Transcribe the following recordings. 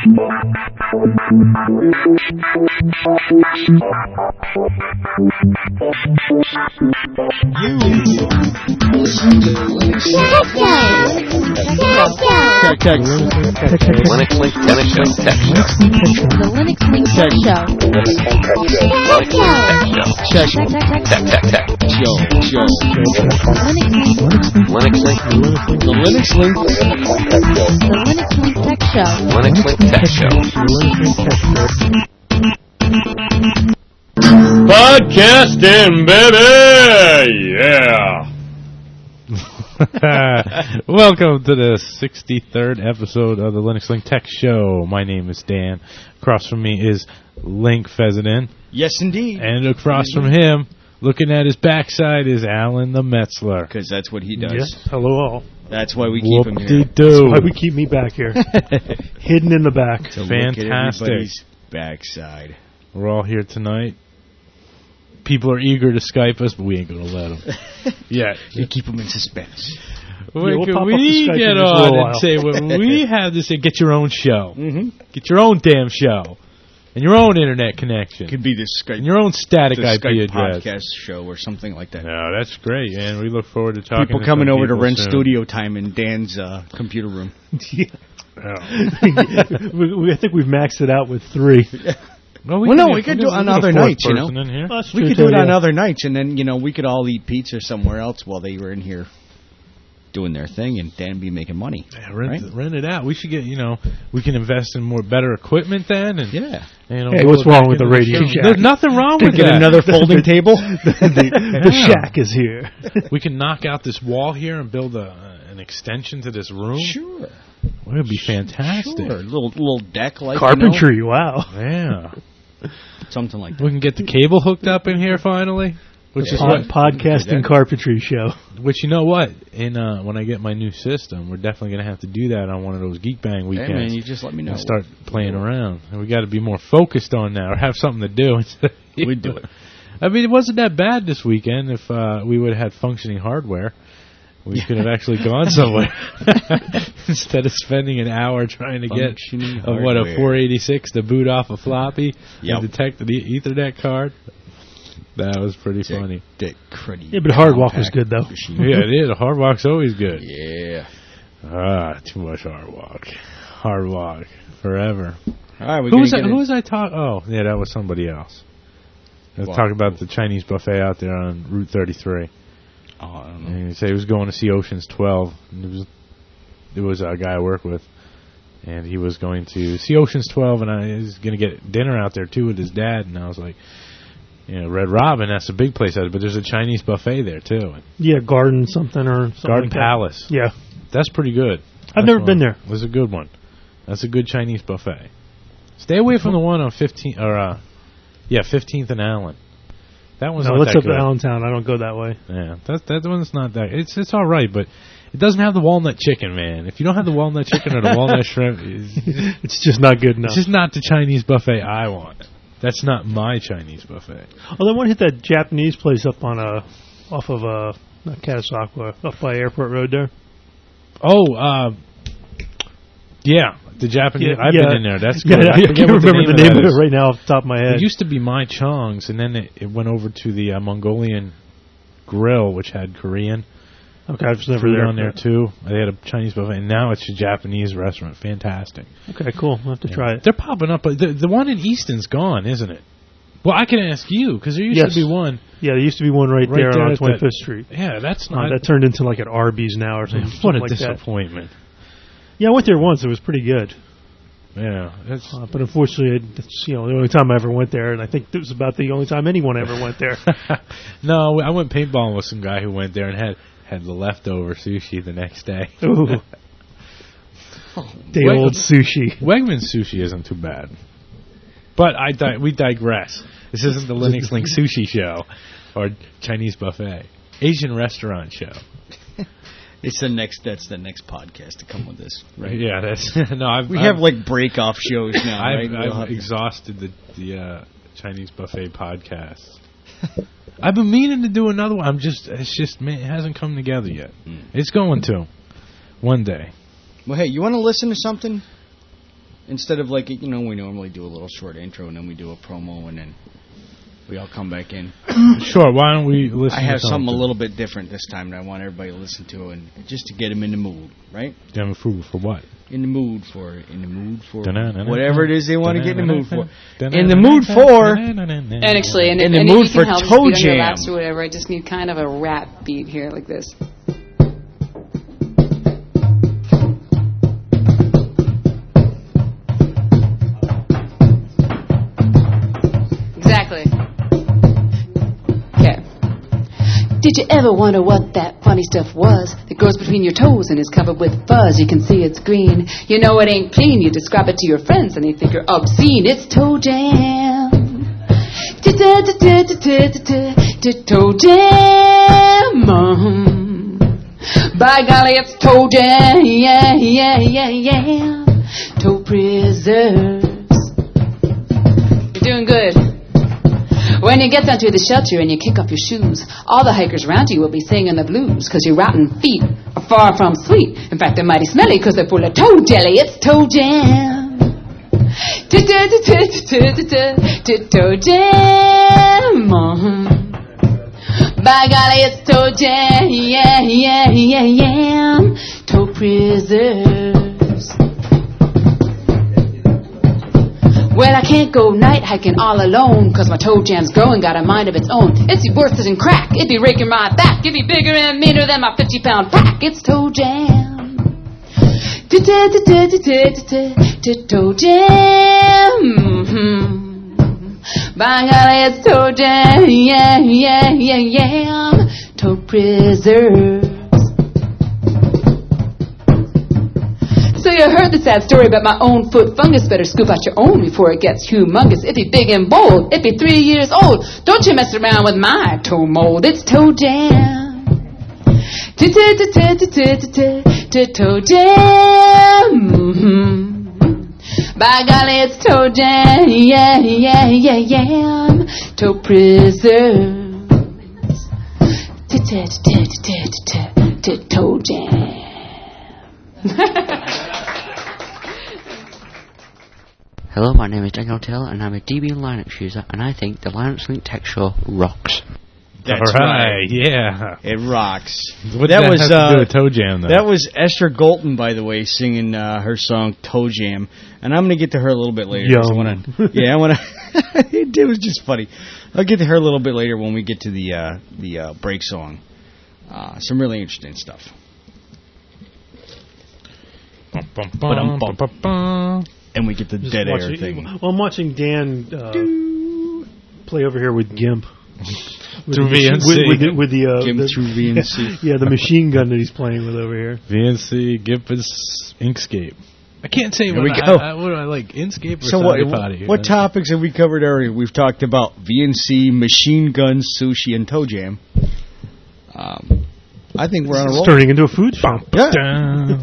Podcasting, baby! Yeah! Welcome to the 63rd episode of the Linux Link Tech Show. My name is Dan. Across from me is Link Fezenden. Yes, indeed. And across from him, looking at his backside, is Alan the Metzler. Because that's what he does. Yes. Hello, all. That's why we keep him here. That's why we keep me back here. Hidden in the back. To Fantastic. look at everybody's backside. We're all here tonight. People are eager to Skype us, but we ain't going to let them. Yeah. You keep them in suspense. When can we get on and say what we have to say? Get your own show. Mm-hmm. Get your own damn show. And your own internet connection. Could be the Skype. And your own static the IP Skype address. podcast show or something like that. No, that's great, and we look forward to talking People to coming some over to people rent soon. studio time in Dan's computer room. Yeah. I think we've maxed it out with 3. Well, we could do it on other nights, you know. We could do it on other nights, and then, you know, we could all eat pizza somewhere else while they were in here doing their thing, and Dan be making money. Yeah, rent it out. We should get, you know, we can invest in more better equipment then. And, yeah. You know, hey, what's wrong with the Radio Shack? There's nothing wrong with get that. Another folding table? The shack is here. We can knock out this wall here and build an extension to this room. Sure. Well, it would be fantastic. Sure. Little deck like carpentry, wow. Yeah. Something like that. We can get the cable hooked up in here finally. Which is what podcasting carpentry show. Which, you know what? When I get my new system, we're definitely going to have to do that on one of those Geek Bang weekends. Hey man, you just let me know. And start playing around. And we got to be more focused on that, or have something to do. We'd do it. I mean, it wasn't that bad this weekend. If we would have had functioning hardware, we could have actually gone somewhere instead of spending an hour trying to get a 486 to boot off a floppy and detect the Ethernet card. That was pretty funny. Yeah, but Hardwalk was good, though. Yeah, it is. Hardwalk's always good. Yeah. Too much Hardwalk. Hardwalk. Forever. All right, who was I talking? Oh, yeah, that was somebody else. I was talking about the Chinese buffet out there on Route 33. Oh, I don't know. And he said he was going to see Ocean's 12. And it was a guy I work with. And he was going to see Ocean's 12, and I was going to get dinner out there, too, with his dad. And I was like, you know, Red Robin, that's a big place, but there's a Chinese buffet there, too. Yeah, Garden something or something. Garden like Palace. Yeah. That's pretty good. I've never been there. It was a good one. That's a good Chinese buffet. Stay away from the one on 15th and Allen. That one's not let's that up good. to Allentown. I don't go that way. Yeah, that one's not that. It's all right, but it doesn't have the walnut chicken, man. If you don't have the walnut chicken or the walnut shrimp, it's just not good enough. It's just not the Chinese buffet I want. That's not my Chinese buffet. Oh, I want to hit that Japanese place up on off of not Catasauqua, up by Airport Road there. Oh, yeah, the Japanese. I've been in there. That's good. Yeah, I can't remember the name of it right now off the top of my head. It used to be Mai Chong's, and then it went over to the Mongolian Grill, which had Korean. Okay, I was never there. On there too. They had a Chinese buffet, and now it's a Japanese restaurant. Fantastic. Okay, cool. I'll have to try it. They're popping up, but the one in Easton's gone, isn't it? Well, I can ask you, because there used to be one. Yeah, there used to be one right there on 25th Street. Yeah, that's not... that turned into like an Arby's now or something. What a like disappointment. Yeah, I went there once. It was pretty good. Yeah. But unfortunately, it's, the only time I ever went there, and I think it was about the only time anyone ever went there. No, I went paintballing with some guy who went there and had the leftover sushi the next day. Ooh. Day old sushi. Wegmans sushi isn't too bad. But we digress. This isn't the Linux Link sushi show or Chinese buffet. Asian restaurant show. That's the next podcast to come with this, right? Yeah, that's we have like break-off shows now, right? I've exhausted the Chinese buffet podcast. I've been meaning to do another one. It hasn't come together yet. It's going to one day. Well, hey, you want to listen to something? Instead of like, we normally do a little short intro and then we do a promo and then we all come back in. Sure, why don't we listen I have something a little bit different this time that I want everybody to listen to, and just to get them in the mood, right? In the mood for what? In the mood for whatever it is they want to get in the mood for. In the mood for... Actually, in the mood for Toe Jam. Or whatever, I just need kind of a rap beat here like this. Did you ever wonder what that funny stuff was that grows between your toes and is covered with fuzz? You can see it's green. You know it ain't clean. You describe it to your friends and they think you're obscene. It's Toe Jam. Toe Jam. By golly, it's Toe Jam. Yeah. Toe Preserves. You're doing good. When you get down to the shelter and you kick off your shoes, all the hikers around you will be singing the blues, because your rotten feet are far from sweet. In fact, they're mighty smelly because they're full of toe jelly. It's Toe Jam. Toe Jam. By golly, it's Toe Jam. Yeah. Toe Preserves. Well, I can't go night hiking all alone, 'cause my toe jam's growing, got a mind of its own. It's worse than crack, it be raking my back, it be bigger and meaner than my 50-pound pack. It's Toe Jam. Toe Jam. By golly, it's Toe Jam. Yeah. Toe Preserves. So you heard the sad story about my own foot fungus. Better scoop out your own before it gets humongous. It be big and bold. It be 3 years old. Don't you mess around with my toe mold. It's Toe Jam. Toe Jam. By golly, it's Toe Jam. Yeah. Toe Preserves. Toe Jam. Hello, my name is Daniel Taylor, and I'm a Debian Linux user, and I think the Linux Link Tech Show rocks. That's right. Yeah. It rocks. What that was to do with Toe Jam, though? That was Esther Golton, by the way, singing her song Toe Jam, and I'm going to get to her a little bit later. I want to. It was just funny. I'll get to her a little bit later when we get to the break song. Some really interesting stuff. And we get the dead air thing. Well, I'm watching Dan play over here with GIMP. Through VNC. With the GIMP through VNC. Yeah, the machine gun that he's playing with over here. VNC, GIMP, and Inkscape. I can't say what do I like, Inkscape or Potty? What topics have we covered already? We've talked about VNC, machine guns, sushi, and Toe Jam. I think we're on a roll. It's turning into a food shop. Yeah.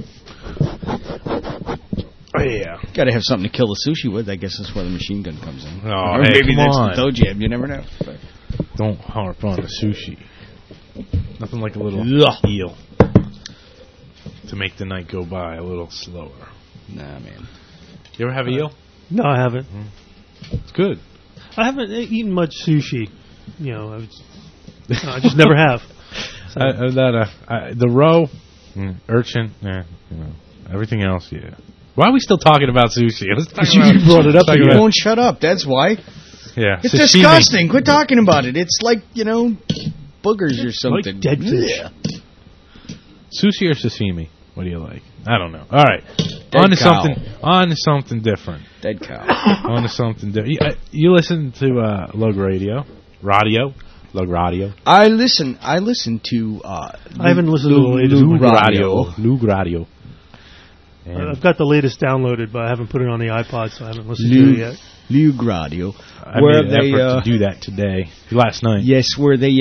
Oh, yeah. Got to have something to kill the sushi with. I guess that's where the machine gun comes in. Oh, or maybe that's the Toe Jam. You never know. But don't harp on the sushi. Nothing like a little eel to make the night go by a little slower. Nah, man. You ever have eel? No, I haven't. It's good. I haven't eaten much sushi. I just never have. So. The roe, urchin, everything else, yeah. Why are we still talking about sushi? You brought it up and you won't shut up. That's why. Yeah. It's disgusting. Quit talking about it. It's like, boogers or something. Like dead fish. Yeah. Sushi or sashimi? What do you like? I don't know. All right. On to something different. Dead cow. On to something different. You listen to Lug Radio? Lug Radio. I listen to... I haven't listened to the latest Lug Radio. I've got the latest downloaded, but I haven't put it on the iPod, so I haven't listened to it yet. Lug Radio. I made an effort to do that last night. Yes, where they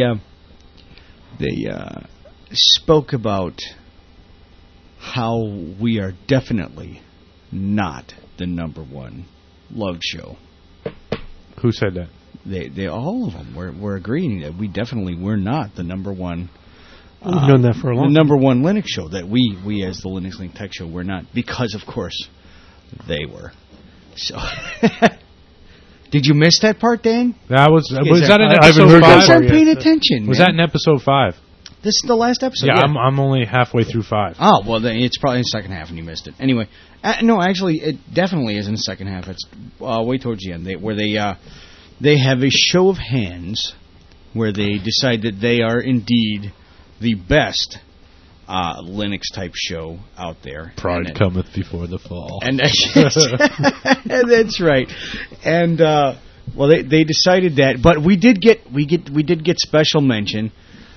spoke about how we are definitely not the number one love show. Who said that? They all of them were agreeing that we're not the number one. We've known that for a long time. The number one Linux show, that we as the Linux Link Tech Show were not, because of course they were. So, did you miss that part, Dan? That was that in I haven't episode heard that 5? I part wasn't yet. paying attention. Was man. that in episode 5? This is the last episode. Yeah, I'm only halfway through 5. Oh, well, then it's probably in the second half and you missed it. Anyway, no, actually, it definitely is in the second half. It's way towards the end, where they have a show of hands where they decide that they are indeed the best Linux-type show out there. Pride cometh before the fall. And that's right. And well, they decided that, but we did get special mention.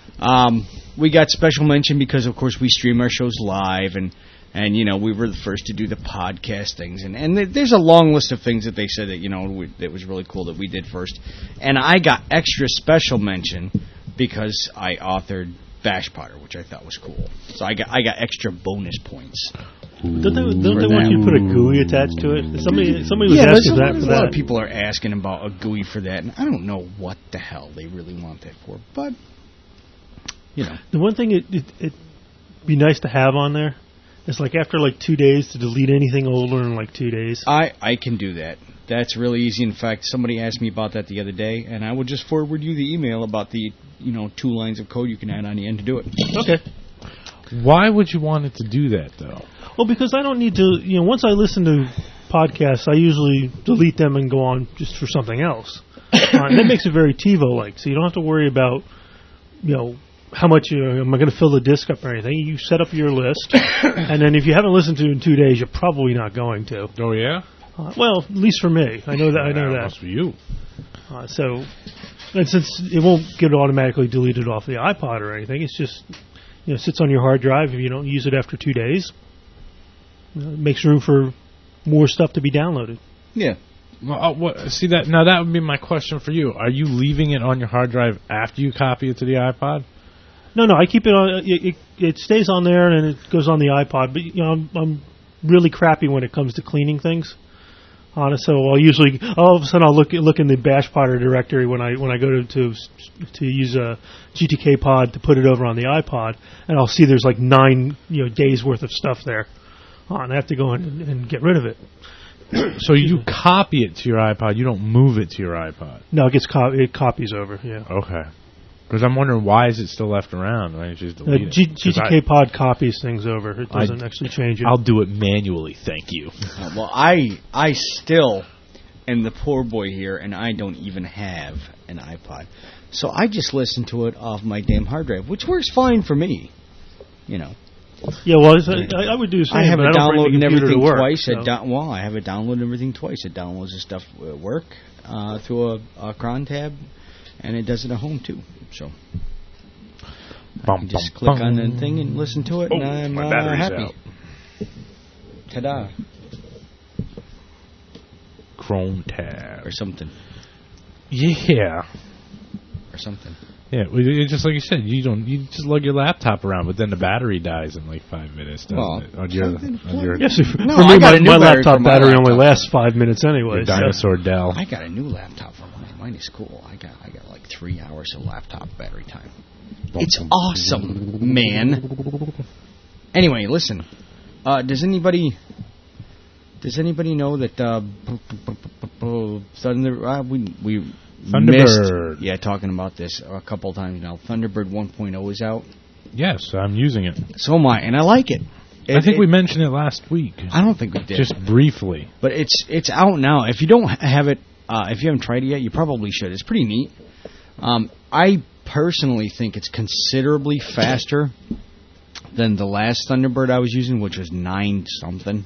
We got special mention because, of course, we stream our shows live, and we were the first to do the podcast things, and there's a long list of things that they said that that was really cool that we did first, and I got extra special mention because I authored Bash Potter, which I thought was cool. So I got extra bonus points. Don't they want you to put a GUI attached to it? Somebody was asking that for that. A lot of people are asking about a GUI for that, and I don't know what the hell they really want that for, but the one thing it'd be nice to have on there is like after 2 days to delete anything older in 2 days. I can do that. That's really easy. In fact, somebody asked me about that the other day, and I will just forward you the email about the 2 lines of code you can add on the end to do it. Okay. Why would you want it to do that, though? Well, because I don't need to. Once I listen to podcasts, I usually delete them and go on just for something else. And that makes it very TiVo-like, so you don't have to worry about how much am I going to fill the disk up or anything. You set up your list, and then if you haven't listened to it in 2 days, you're probably not going to. Oh, yeah? Well, at least for me. I know that. Must be you. So, and since it won't get automatically deleted off the iPod or anything, it's just sits on your hard drive. If you don't use it after 2 days, it makes room for more stuff to be downloaded. Yeah. Well, see that now. That would be my question for you. Are you leaving it on your hard drive after you copy it to the iPod? No, I keep it on. It stays on there and it goes on the iPod. But I'm really crappy when it comes to cleaning things. So I'll usually all of a sudden I'll look in the Bash Potter directory when I go to use a GTK pod to put it over on the iPod, and I'll see there's 9 days worth of stuff there. And I have to go in and get rid of it. So you copy it to your iPod. You don't move it to your iPod. No, it copies over. Yeah. Okay. Because I'm wondering why is it still left around? Why don't you just delete it? GTK pod copies things over. It doesn't actually change it. I'll do it manually. Thank you. Well, I still am the poor boy here, and I don't even have an iPod. So I just listen to it off my damn hard drive, which works fine for me. Yeah, well, I would do the same. I have it downloading everything twice. So. I have it downloading everything twice. It downloads the stuff at work through a cron tab, and it does it at home too. So I can just click on the thing and listen to it, and I'm my battery's happy. out. Ta-da. Chrome tab Or something. Yeah. Or something. Yeah, just like you said, you just lug your laptop around, but then the battery dies in 5 minutes, doesn't it? On your Yes, for me, I my laptop battery only lasts 5 minutes anyway. Your dinosaur Dell. I got a new laptop for mine. Mine is cool. I got 3 hours of laptop battery time. It's awesome, man. Anyway, listen. Does anybody know that Thunderbird. Yeah, talking about this a couple of times now. Thunderbird 1.0 is out. Yes, I'm using it. So am I, and I like it. I think we mentioned it last week. I don't think we did. Just briefly. But it's out now. If you don't have it, if you haven't tried it yet, you probably should. It's pretty neat. I personally think it's considerably faster than the last Thunderbird I was using, which was 9-something.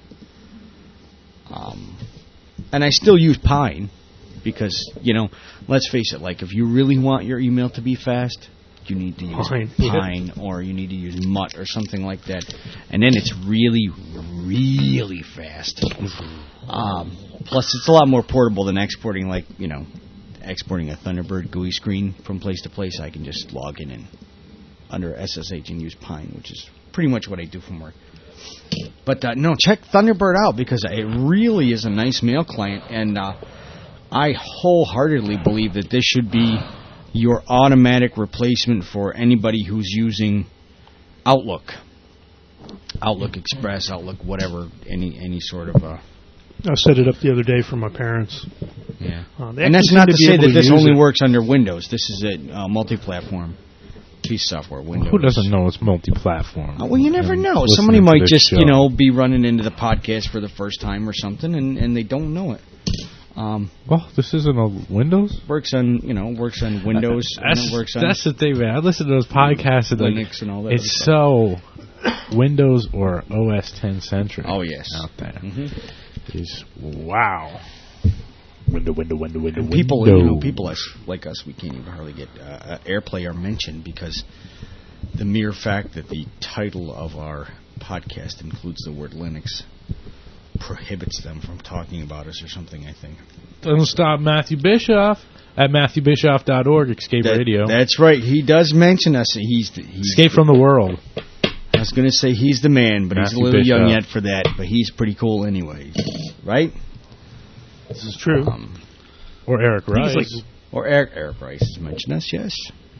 And I still use Pine because, let's face it, if you really want your email to be fast, you need to use Pine or you need to use Mutt or something like that. And then it's really, really fast. Plus, it's a lot more portable than exporting, exporting a Thunderbird GUI screen from place to place. I can just log in and under SSH and use Pine, which is pretty much what I do from work. But no, check Thunderbird out because it really is a nice mail client, and I wholeheartedly believe that this should be your automatic replacement for anybody who's using Outlook Express, Outlook, whatever, any sort of I set it up the other day for my parents. Yeah. And that's not to say that this only works under Windows. This is a multi-platform piece of software. Windows. Who doesn't know it's multi-platform? Well, you never know. Somebody might just, be running into the podcast for the first time or something, and they don't know it. Well, this isn't a Windows. Works on Windows. That's the thing, man. I listen to those podcasts and Linux and all that. It's so Windows or OS 10 centric. Oh yes, out there. Is wow. Window. People like us, we can't even hardly get AirPlay or mention because the mere fact that the title of our podcast includes the word Linux prohibits them from talking about us or something, I think. Doesn't stop Matthew Bischoff at MatthewBischoff.org, Escape Radio. That's right. He does mention us. He's Escape from the World. I was going to say he's the man, but Matthew he's a little young yet for that. But he's pretty cool anyway. Right? This is true. Or Eric Rice. Or Eric Rice has mentioned us, yes.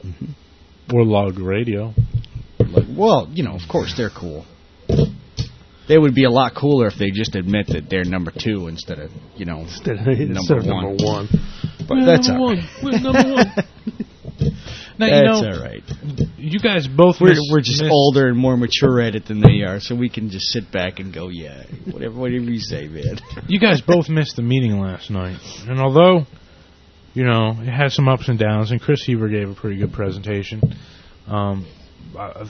Or Log Radio. Well, of course, they're cool. They would be a lot cooler if they just admit that they're number 2 instead of, number 1. But that's all right. We're number 1. Now, that's all right. You guys both we're just older and more mature at it than they are, so we can just sit back and go, yeah, whatever you say, man. You guys both missed the meeting last night. And although, it had some ups and downs, and Chris Heaver gave a pretty good presentation, we had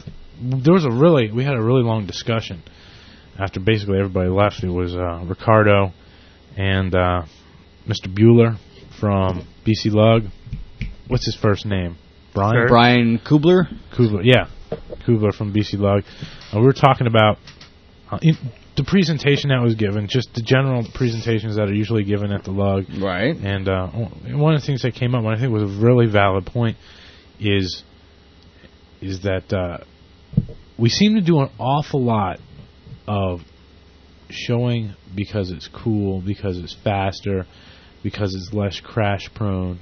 a really long discussion. After basically everybody left, it was Ricardo and Mr. Bueller from BC Lug. What's his first name? Brian Kubler? Yeah. Kubler from BC Lug. We were talking about the presentation that was given, just the general presentations that are usually given at the Lug. Right. And one of the things that came up, and I think was a really valid point, is that we seem to do an awful lot of showing because it's cool, because it's faster, because it's less crash prone.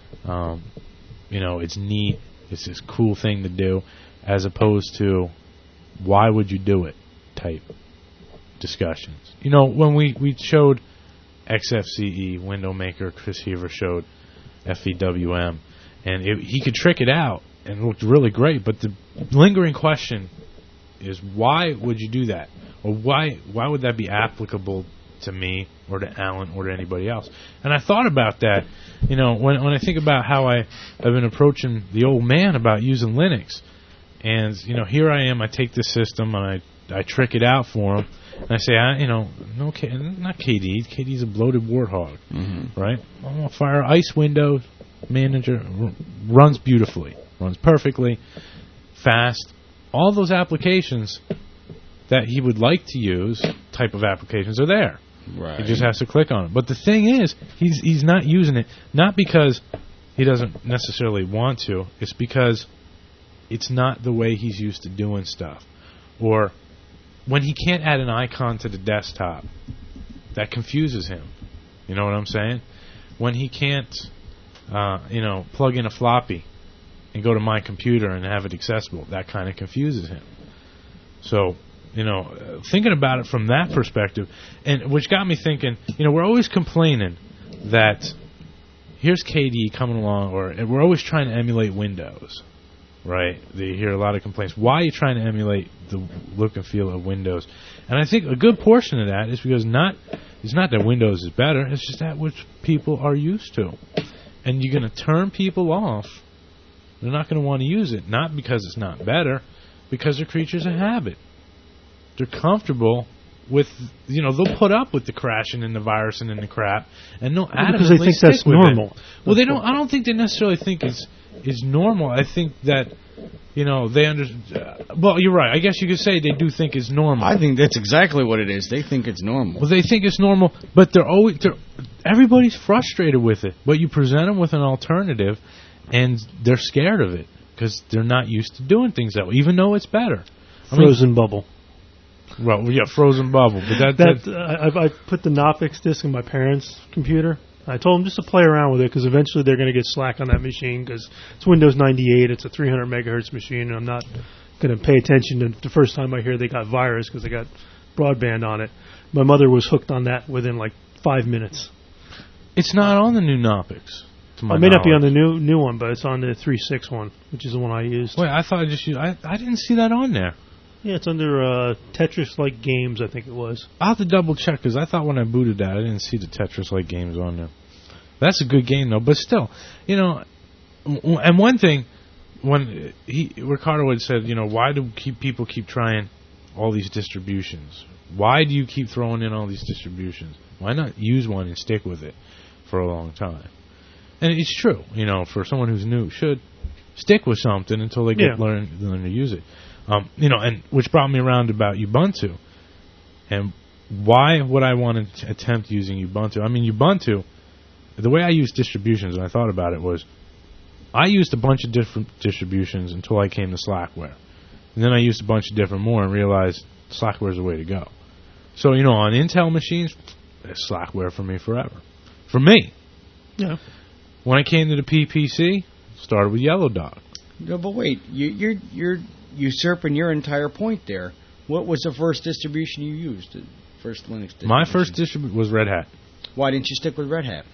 It's neat. It's this cool thing to do, as opposed to why would you do it type discussions. When we showed XFCE, Window Maker, Chris Heaver showed FEWM, and he could trick it out and it looked really great, but the lingering question is, why would you do that? Or why would that be applicable to me or to Alan or to anybody else? And I thought about that, when I think about how I have been approaching the old man about using Linux. And, here I am, I take this system and I trick it out for him. And I say, no, not KD. KD's a bloated warthog, right? I'm going to fire Ice Window Manager, runs beautifully, runs perfectly, fast. All those applications that he would like to use, type of applications, are there. Right. He just has to click on it. But the thing is, he's not using it, not because he doesn't necessarily want to. It's because it's not the way he's used to doing stuff. Or when he can't add an icon to the desktop, that confuses him. You know what I'm saying? When he can't, plug in a floppy and go to my computer and have it accessible, that kind of confuses him. So, thinking about it from that perspective, and which got me thinking, we're always complaining that here's KD coming along, or we're always trying to emulate Windows, right? You hear a lot of complaints. Why are you trying to emulate the look and feel of Windows? And I think a good portion of that is because it's not that Windows is better, it's just that which people are used to. And you're going to turn people off. They're not going to want to use it, not because it's not better, because they're creatures of habit. They're comfortable with, they'll put up with the crashing and the virusing and the crap, and they'll adamantly because they think stick that's with normal. It. Well, they don't. I don't think they necessarily think it's normal. I think that, they understand. Well, you're right. I guess you could say they do think it's normal. I think that's exactly what it is. They think it's normal. Well, they think it's normal, but everybody's frustrated with it. But you present them with an alternative, and they're scared of it because they're not used to doing things that way, even though it's better. Frozen bubble. Well, yeah, frozen bubble. But I put the Knoppix disk in my parents' computer. I told them just to play around with it because eventually they're going to get slack on that machine because it's Windows 98. It's a 300 megahertz machine, and I'm not going to pay attention to the first time I hear they got virus because they got broadband on it. my mother was hooked on that within like 5 minutes. It's not on the new Knoppix. It may not be on the new one, but it's on the 3.6 one, which is the one I used. Wait, I thought I just used... I didn't see that on there. Yeah, it's under Tetris-like games, I think it was. I'll have to double check, because I thought when I booted that, I didn't see the Tetris-like games on there. That's a good game, though, but still, you know... And one thing, when Ricardo had said, you know, why do people keep trying all these distributions? Why do you keep throwing in all these distributions? Why not use one and stick with it for a long time? And it's true, you know, for someone who's new, should stick with something until they learn to use it. You know, and which brought me around about Ubuntu. And why would I want to attempt using Ubuntu? I mean, Ubuntu, the way I use distributions, when I thought about it, was I used a bunch of different distributions until I came to Slackware. And then I used a bunch of different more and realized Slackware is the way to go. So, you know, on Intel machines, it's Slackware for me forever. For me. Yeah. When I came to the PPC, started with Yellow Dog. No, but wait, you're usurping your entire point there. What was the first distribution you used? The first Linux distribution? My first distribution was Red Hat. Why didn't you stick with Red Hat?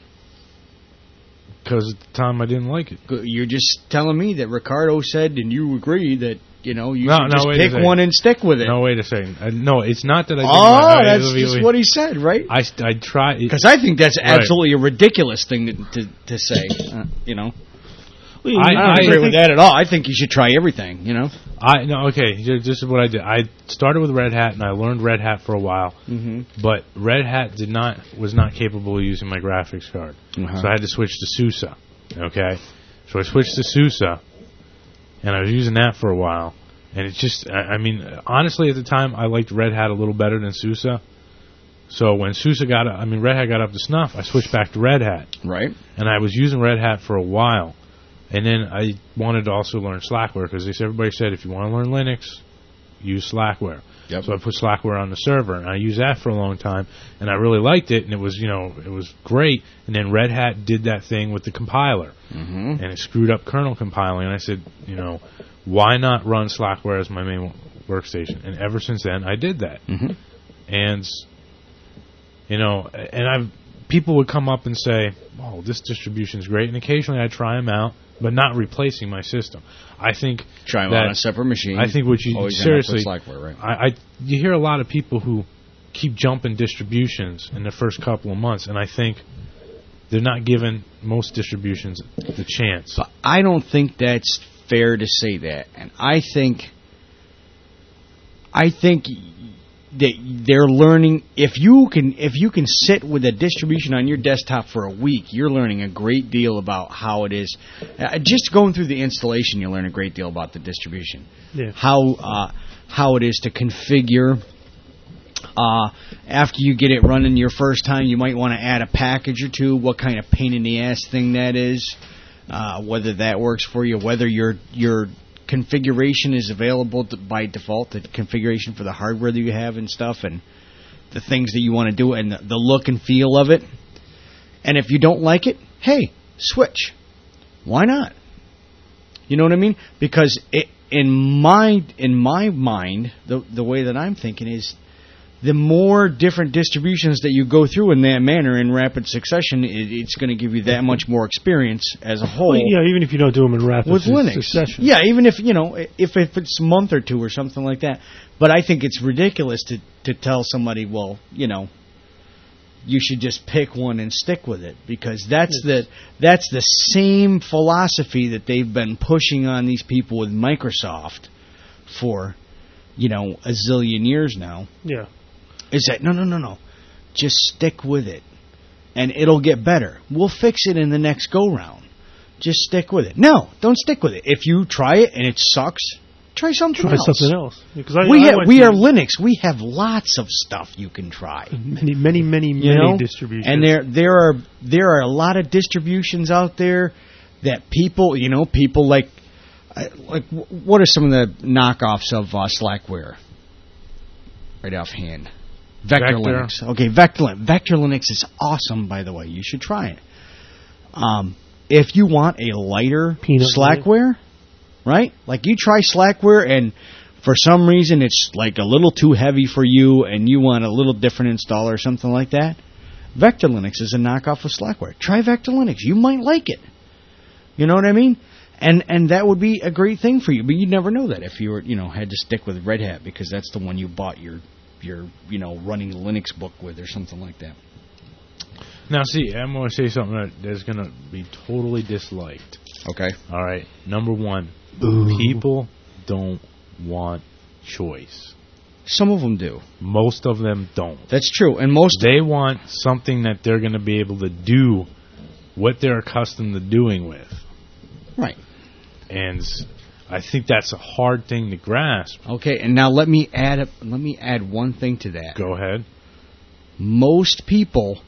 Because at the time I didn't like it. You're just telling me that Ricardo said, and you agree that, you know, you should just pick one and stick with it. No, wait a second. No, it's not that I didn't like it. That's just what he said, right? I try... Because I think that's absolutely a ridiculous thing to say, you know. Well, I don't agree with that at all. I think you should try everything, you know. Okay, this is what I did. I started with Red Hat, and I learned Red Hat for a while. Mm-hmm. But Red Hat was not capable of using my graphics card. Uh-huh. So I had to switch to SUSE, okay? So I switched to SUSE, and I was using that for a while. And it's just, I mean, honestly, at the time, I liked Red Hat a little better than SUSE. So when Red Hat got up to snuff, I switched back to Red Hat. Right. And I was using Red Hat for a while. And then I wanted to also learn Slackware, because everybody said, if you want to learn Linux, use Slackware. Yep. So I put Slackware on the server, and I used that for a long time, and I really liked it, and it was, you know, it was great. And then Red Hat did that thing with the compiler, mm-hmm. and it screwed up kernel compiling. And I said, you know, why not run Slackware as my main workstation? And ever since then, I did that. Mm-hmm. And, you know, people would come up and say, oh, this distribution's great, and occasionally I'd try them out, but not replacing my system. I think try them on a separate machine. I think what you always seriously, Slackware, right? You hear a lot of people who keep jumping distributions in the first couple of months, and I think they're not giving most distributions the chance. But I don't think that's fair to say that, and I think that they're learning. If you can sit with a distribution on your desktop for a week, you're learning a great deal about how it is. Just going through the installation, you learn a great deal about the distribution. Yeah. How it is to configure. After you get it running your first time, you might want to add a package or two. What kind of pain in the ass thing that is. Whether that works for you. Whether your configuration is available by default, the configuration for the hardware that you have and stuff, and the things that you want to do, and the look and feel of it. And if you don't like it, hey, switch. Why not? You know what I mean? Because in my mind, the way that I'm thinking is, the more different distributions that you go through in that manner in rapid succession, it's going to give you that much more experience as a whole. Well, yeah, even if you don't do them in rapid succession. Yeah, even if, you know, if it's a month or two or something like that. But I think it's ridiculous to tell somebody, well, you know, you should just pick one and stick with it, because that's the same philosophy that they've been pushing on these people with Microsoft for, you know, a zillion years now. Yeah. Is that no. Just stick with it, and it'll get better. We'll fix it in the next go-round. Just stick with it. No, don't stick with it. If you try it and it sucks, try something else. Try something else. Because we are Linux. We have lots of stuff you can try. Many distributions. And there are a lot of distributions out there that people like what are some of the knockoffs of Slackware? Right offhand. Vector Linux. Okay, Vector Linux is awesome, by the way. You should try it. If you want a lighter Slackware, right? Like you try Slackware, and for some reason it's like a little too heavy for you and you want a little different installer or something like that, Vector Linux is a knockoff of Slackware. Try Vector Linux. You might like it. You know what I mean? And that would be a great thing for you, but you'd never know that if you were, had to stick with Red Hat because that's the one you bought your running Linux book with or something like that. Now, see, I'm going to say something that's going to be totally disliked. Okay. All right. Number one, people don't want choice. Some of them do. Most of them don't. That's true, and they want something that they're going to be able to do what they're accustomed to doing with. Right. And I think that's a hard thing to grasp. Okay, and now let me add one thing to that. Go ahead. Most people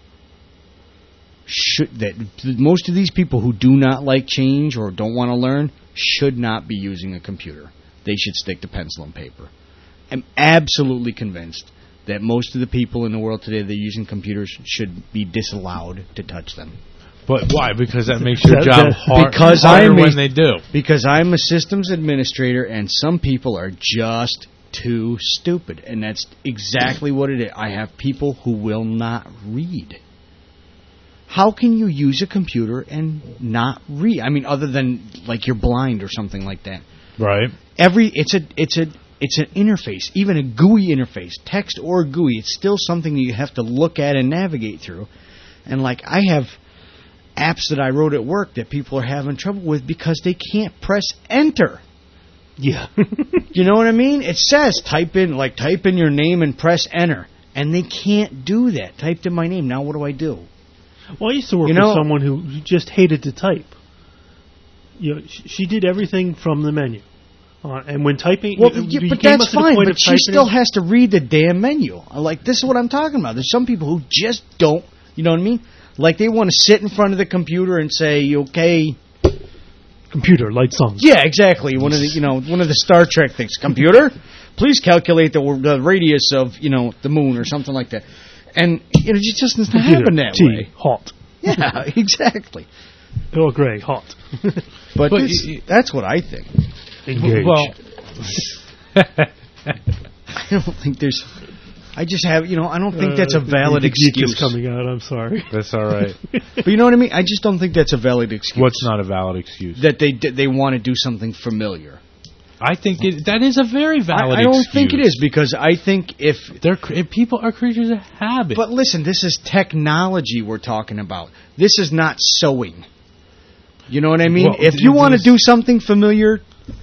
most of these people who do not like change or don't want to learn should not be using a computer. They should stick to pencil and paper. I'm absolutely convinced that most of the people in the world today that are using computers should be disallowed to touch them. But why? Because that makes your job harder when they do. Because I'm a systems administrator, and some people are just too stupid. And that's exactly what it is. I have people who will not read. How can you use a computer and not read? I mean, other than like you're blind or something like that. Right. It's an interface, even a GUI interface, text or GUI. It's still something that you have to look at and navigate through. And like I have apps that I wrote at work that people are having trouble with because they can't press enter. Yeah. You know what I mean? It says type in your name and press enter, and they can't do that. Typed in my name. Now what do I do? Well, I used to work with someone who just hated to type. She did everything from the menu. And when typing... Well, but that's fine, but she still has to read the damn menu. Like, this is what I'm talking about. There's some people who just don't, you know what I mean? Like, they want to sit in front of the computer and say, okay... Computer, lights on. Yeah, exactly. One of the Star Trek things. Computer, please calculate the radius of, the moon or something like that. And, it just doesn't happen that way. Hot. Yeah, exactly. Earl Grey, hot. But that's what I think. Engage. Well, I don't think there's... I just have, I don't think that's a valid excuse. Coming out, I'm sorry. That's all right. But you know what I mean? I just don't think that's a valid excuse. What's not a valid excuse? That they want to do something familiar. I think that is a very valid excuse. I don't think it is, because I think if people are creatures of habit. But listen, this is technology we're talking about. This is not sewing. You know what I mean? Well, if you want to do something familiar...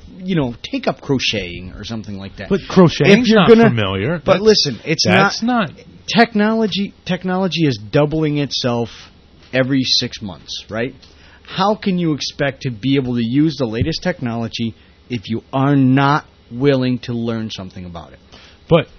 take up crocheting or something like that. But crocheting's not familiar. But listen, that's not technology. Technology is doubling itself every 6 months, right? How can you expect to be able to use the latest technology if you are not willing to learn something about it? But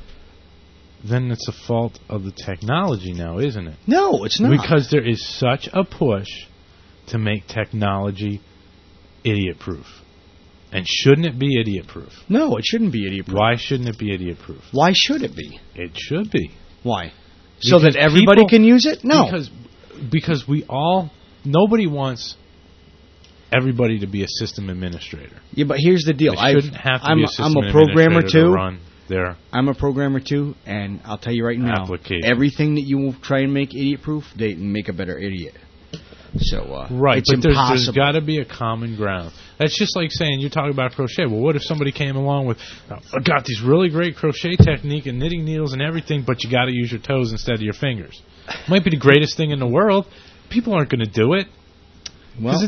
then it's a fault of the technology now, isn't it? No, it's not. Because there is such a push to make technology idiot-proof. And shouldn't it be idiot-proof? No, it shouldn't be idiot-proof. Why shouldn't it be idiot-proof? Why should it be? It should be. Why? So that everybody can use it? No. Because nobody wants everybody to be a system administrator. Yeah, but here's the deal. I'm a programmer too. I'm a programmer too, and I'll tell you right now, everything that you try and make idiot-proof, they make a better idiot. So it's impossible. There's got to be a common ground. That's just like saying you're talking about crochet. Well, what if somebody came along with, I got these really great crochet technique and knitting needles and everything, but you got to use your toes instead of your fingers. Might be the greatest thing in the world. People aren't going to do it. Because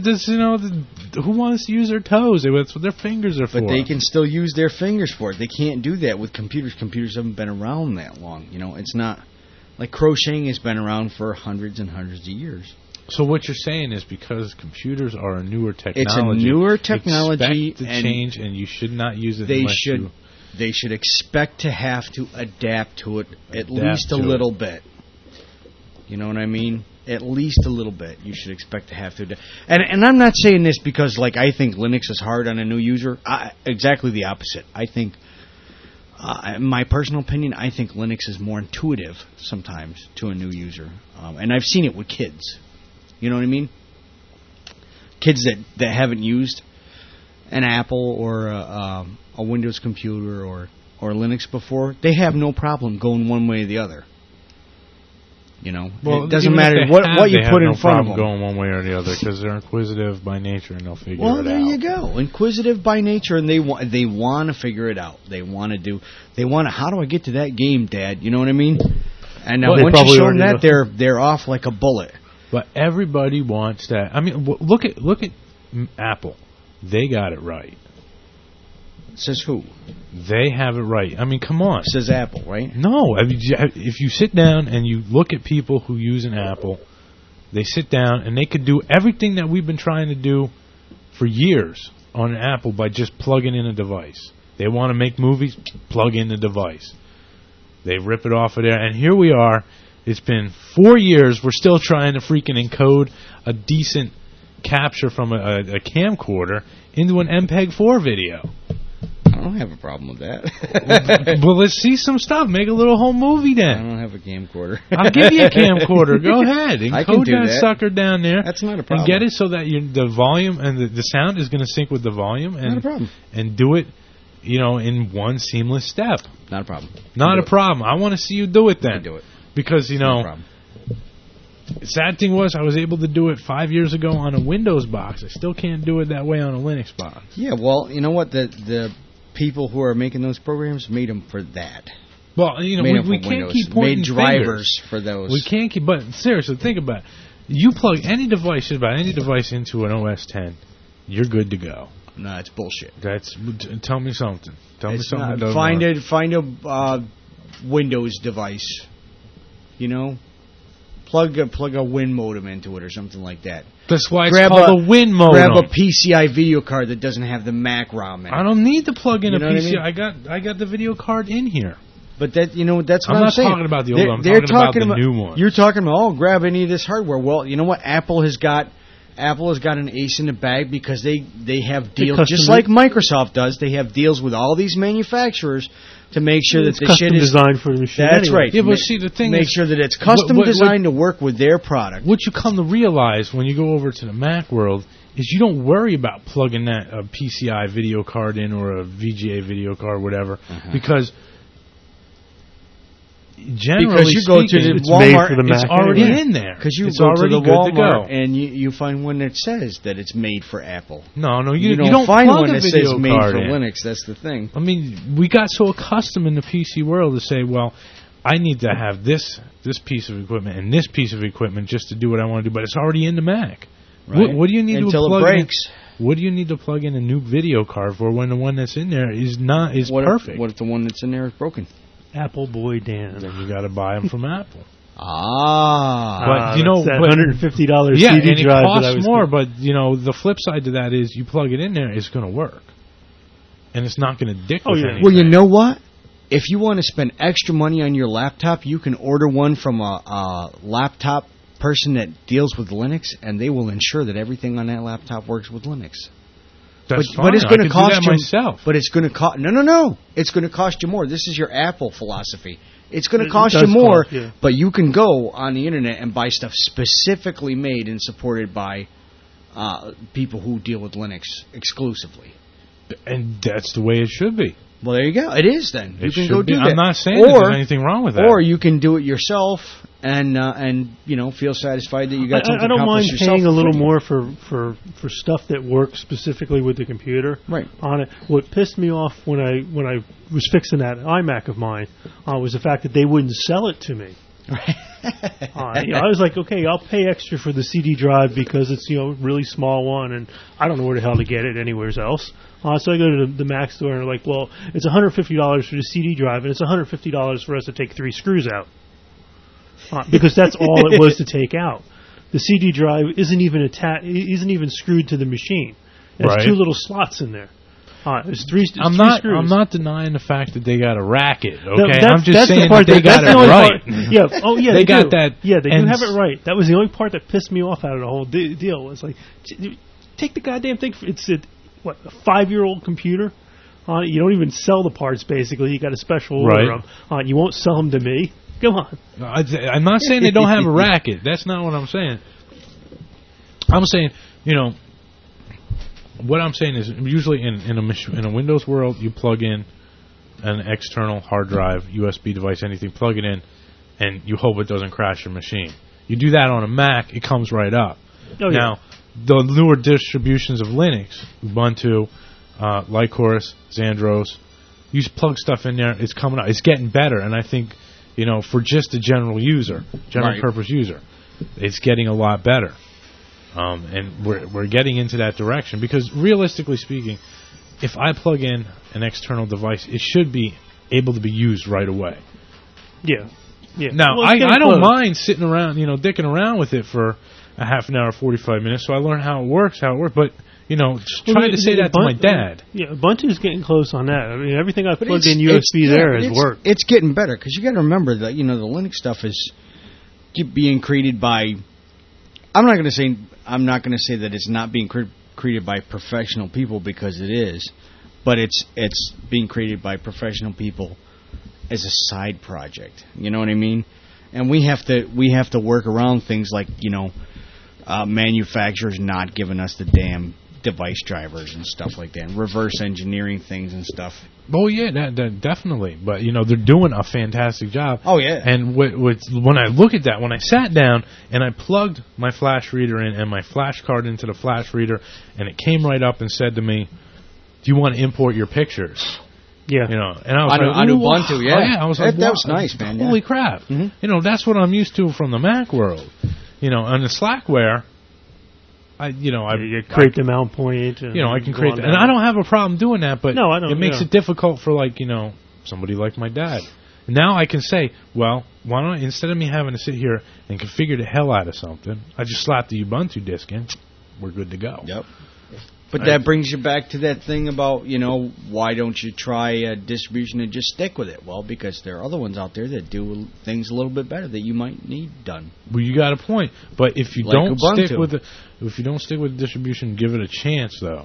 who wants to use their toes? That's what their fingers are for. But they can still use their fingers for it. They can't do that with computers. Computers haven't been around that long. It's not like crocheting has been around for hundreds and hundreds of years. So what you're saying is because computers are a newer technology, it's a newer technology, expect to change, and you should not use it. They should expect to have to adapt to it at least a little bit. You know what I mean? At least a little bit. You should expect to have to adapt. And I'm not saying this because I think Linux is hard on a new user. Exactly the opposite. I think, in my personal opinion, I think Linux is more intuitive sometimes to a new user, and I've seen it with kids. You know what I mean? Kids that haven't used, an Apple or a Windows computer or Linux before, they have no problem going one way or the other. You know, well, it doesn't matter what you put in front of them. Going one way or the other because they're inquisitive by nature and they'll figure it out. Well, there you go. Inquisitive by nature, and they want to figure it out. They want to. How do I get to that game, Dad? You know what I mean? And now once you show them that, they're off like a bullet. But everybody wants that. I mean, look at Apple. They got it right. Says who? They have it right. I mean, come on. Says Apple, right? No. I mean, if you sit down and you look at people who use an Apple, they sit down and they could do everything that we've been trying to do for years on an Apple by just plugging in a device. They want to make movies, plug in the device. They rip it off of there, and here we are. It's been 4 years. We're still trying to freaking encode a decent capture from a camcorder into an MPEG-4 video. I don't have a problem with that. Well, let's see some stuff. Make a little home movie then. I don't have a camcorder. I'll give you a camcorder. Go ahead. I can do that sucker down there. That's not a problem. And get it so that the volume and the sound is going to sync with the volume. And, not a problem. And do it, in one seamless step. Not a problem. Not a problem. I want to see you do it then. Do it. Because, the sad thing was I was able to do it 5 years ago on a Windows box. I still can't do it that way on a Linux box. Yeah, well, you know what? The people who are making those programs made them for that. Well, we can't keep pointing made drivers fingers. for those. We can't keep, but seriously, think about it. You plug any device into an OS 10, you're good to go. No, it's bullshit. Tell me something. Tell me something. Find a Windows device. Plug a Win modem into it or something like that. That's why it's called a Win modem. Grab a PCI video card that doesn't have the Mac ROM in it. I don't need to plug in a PCI. I mean? I got the video card in here. But that's what I'm I'm saying. not talking about the old one. I'm talking about the new one. You're talking about grab any of this hardware. Well, you know what? Apple has got an ace in the bag because they have deals just like Microsoft does. They have deals with all these manufacturers to make sure that the shit is designed for the machine. That's right. Yeah, but see, the thing make is, sure that it's custom designed to work with their product. What you come to realize when you go over to the Mac world is you don't worry about plugging a PCI video card in or a VGA video card, whatever, because generally you go to the Walmart, it's already in there. Because you go to the Walmart and you find one that says that it's made for Apple. No, you don't find one that says made for Linux. That's the thing. I mean, we got so accustomed in the PC world to say, well, I need to have this piece of equipment and this piece of equipment just to do what I want to do, but it's already in the Mac. Right. What do you need until to plug it breaks? What do you need to plug in a new video card for when the one that's in there is perfect? What if the one that's in there is broken? Apple boy Dan. Then you got to buy them from Apple. But that $150 CD drive. Yeah, and it costs more. But the flip side to that is you plug it in there, it's going to work, and it's not going to dick with anything. Well, you know what? If you want to spend extra money on your laptop, you can order one from a laptop person that deals with Linux, and they will ensure that everything on that laptop works with Linux. That's fine. But it's going to cost you myself. But it's going to cost no. It's going to cost you more. This is your Apple philosophy. It's going to cost you more, but you can go on the internet and buy stuff specifically made and supported by people who deal with Linux exclusively. And that's the way it should be. Well, there you go. It is then. You can go do that. I'm not saying there's anything wrong with that. Or you can do it yourself and feel satisfied that you got something. I don't mind paying a little more for stuff that works specifically with the computer. Right. On it. What pissed me off when I was fixing that iMac of mine was the fact that they wouldn't sell it to me. I was like, okay, I'll pay extra for the CD drive because it's a really small one, and I don't know where the hell to get it anywhere else. So I go to the Mac store and they're like, well, it's $150 for the CD drive, and it's $150 for us to take 3 screws out because that's all it was to take out. The CD drive isn't even screwed to the machine. There's 2 little slots in there. There's 3 screws. I'm not denying the fact that they got a racket. Okay, I'm just saying that they got it right. Yeah. Oh yeah. They got that. Yeah, they do have it right. That was the only part that pissed me off out of the whole deal. Was like, take the goddamn thing. It's a 5-year-old computer. You don't even sell the parts. Basically, you got a special order them. You won't sell them to me. Come on. I'm not saying they don't have a racket. That's not what I'm saying. I'm saying, what I'm saying is usually in a Windows world, you plug in an external hard drive, USB device, anything, plug it in, and you hope it doesn't crash your machine. You do that on a Mac, it comes right up. Oh, now, the newer distributions of Linux, Ubuntu, Lycurgus, Xandros, you just plug stuff in there, it's coming up. It's getting better, and I think, for just a general user, purpose user, it's getting a lot better. And we're getting into that direction because, realistically speaking, if I plug in an external device, it should be able to be used right away. Yeah. Now, Well, I don't mind sitting around, dicking around with it for a half an hour, 45 minutes, so I learn how it works, but, just trying to say that to my dad. Yeah, Ubuntu's getting close on that. I mean, everything I've plugged in USB has worked. It's getting better because you got to remember that, the Linux stuff is being created by. I'm not going to say that it's not being created by professional people, because it is, but it's being created by professional people as a side project. You know what I mean? And we have to work around things like manufacturers not giving us the damn device drivers and stuff like that, and reverse engineering things and stuff. Oh yeah, that definitely. But they're doing a fantastic job. Oh yeah. And when I look at that, when I sat down and I plugged my flash reader in and my flash card into the flash reader, and it came right up and said to me, "Do you want to import your pictures?" Yeah. And I was on Ubuntu, yeah. Oh, yeah. I was like, that was nice, man. Holy crap! Mm-hmm. That's what I'm used to from the Mac world. On the Slackware, you create the mount point. And I can create that. And I don't have a problem doing that, but no, I don't, it makes it difficult for, somebody like my dad. Now I can say, well, why don't instead of me having to sit here and configure the hell out of something, I just slap the Ubuntu disk in, we're good to go. Yep. But that brings you back to that thing about, why don't you try a distribution and just stick with it? Well, because there are other ones out there that do things a little bit better that you might need done. Well, you got a point. But if you don't stick with the distribution, give it a chance, though.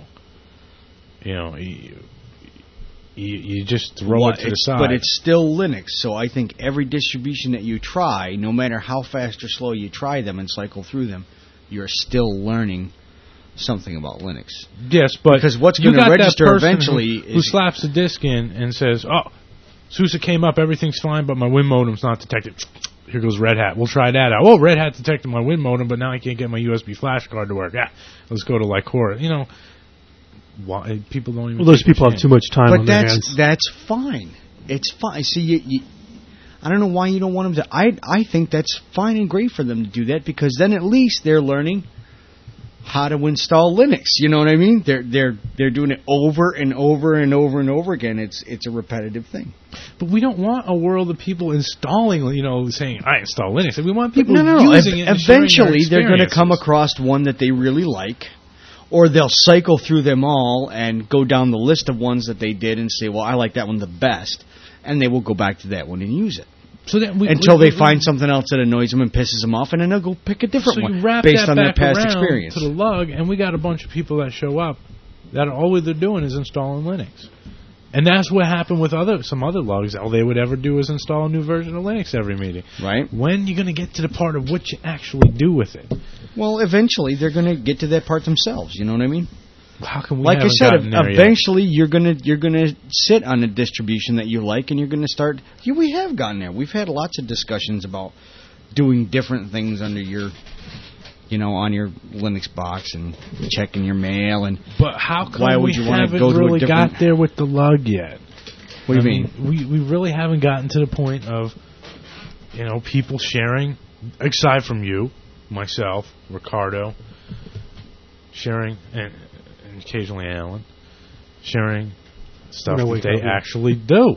You just throw it to the side. But it's still Linux, so I think every distribution that you try, no matter how fast or slow you try them and cycle through them, you're still learning something about Linux. Yes, but because what's going to register eventually who slaps the disk in and says, "Oh, SUSE came up, everything's fine, but my Win modem's not detected." Here goes Red Hat. We'll try that out. Oh, Red Hat detected my Win modem, but now I can't get my USB flash card to work. Yeah, let's go to Lycurgus. Why people don't even. Well, those people have too much time on their hands. But that's fine. It's fine. See, I don't know why you don't want them to. I think that's fine and great for them to do that, because then at least they're learning how to install Linux. You know what I mean? They're doing it over and over and over and over again. It's a repetitive thing. But we don't want a world of people installing, saying, I install Linux. We want people no. using it. Eventually, they're going to come across one that they really like, or they'll cycle through them all and go down the list of ones that they did and say, well, I like that one the best, and they will go back to that one and use it. So that until they find something else that annoys them and pisses them off, and then they'll go pick a different one based on their past experience. To the lug, and we got a bunch of people that show up that all they're doing is installing Linux, and that's what happened with some other lugs. All they would ever do is install a new version of Linux every meeting. Right? When are you going to get to the part of what you actually do with it? Well, eventually they're going to get to that part themselves. You know what I mean? How can we? Like I said, eventually you're gonna sit on a distribution that you like, and you're gonna start. Yeah, we have gotten there. We've had lots of discussions about doing different things under your, on your Linux box and checking your mail. And but how come we haven't really got there with the lug yet? What do you mean? We really haven't gotten to the point of, people sharing, aside from you, myself, Ricardo, sharing and occasionally Alan, sharing stuff that they actually do.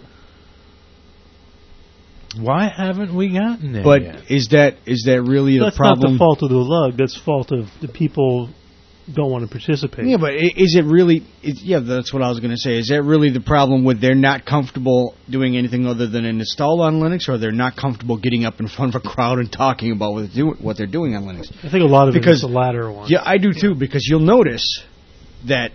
Why haven't we gotten there yet? But is that really the problem? That's not the fault of the lug. That's the fault of the people don't want to participate. Yeah, but is it really... yeah, that's what I was going to say. Is that really the problem with they're not comfortable doing anything other than install on Linux, or they're not comfortable getting up in front of a crowd and talking about what they're doing on Linux? I think a lot of it is the latter one. Yeah, I do too, because you'll notice that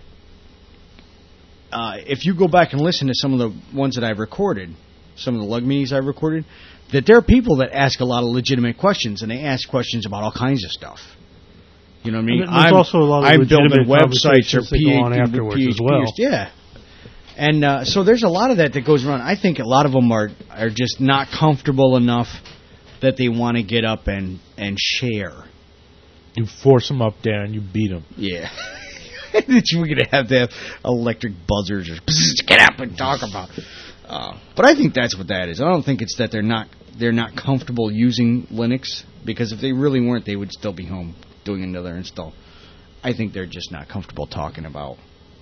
if you go back and listen to some of the ones that I've recorded, some of the lug meetings I've recorded, that there are people that ask a lot of legitimate questions, and they ask questions about all kinds of stuff. You know what I mean? There's also a lot of I'm building legitimate websites or conversations that go on afterwards as well. Yeah. And so there's a lot of that goes around. I think a lot of them are just not comfortable enough that they want to get up and share. You force them up there and you beat them. Yeah. We're going to have electric buzzers or get up and talk about. But I think that's what that is. I don't think it's that they're not comfortable using Linux, because if they really weren't, they would still be home doing another install. I think they're just not comfortable talking about,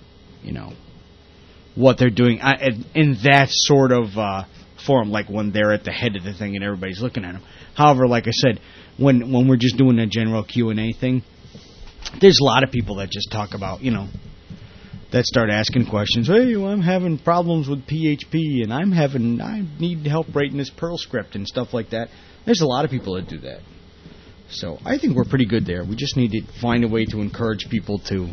what they're doing in that sort of forum, like when they're at the head of the thing and everybody's looking at them. However, like I said, when we're just doing a general Q&A thing, there's a lot of people that just talk about, that start asking questions. Hey, well, I'm having problems with PHP, and I need help writing this Perl script and stuff like that. There's a lot of people that do that. So I think we're pretty good there. We just need to find a way to encourage people to,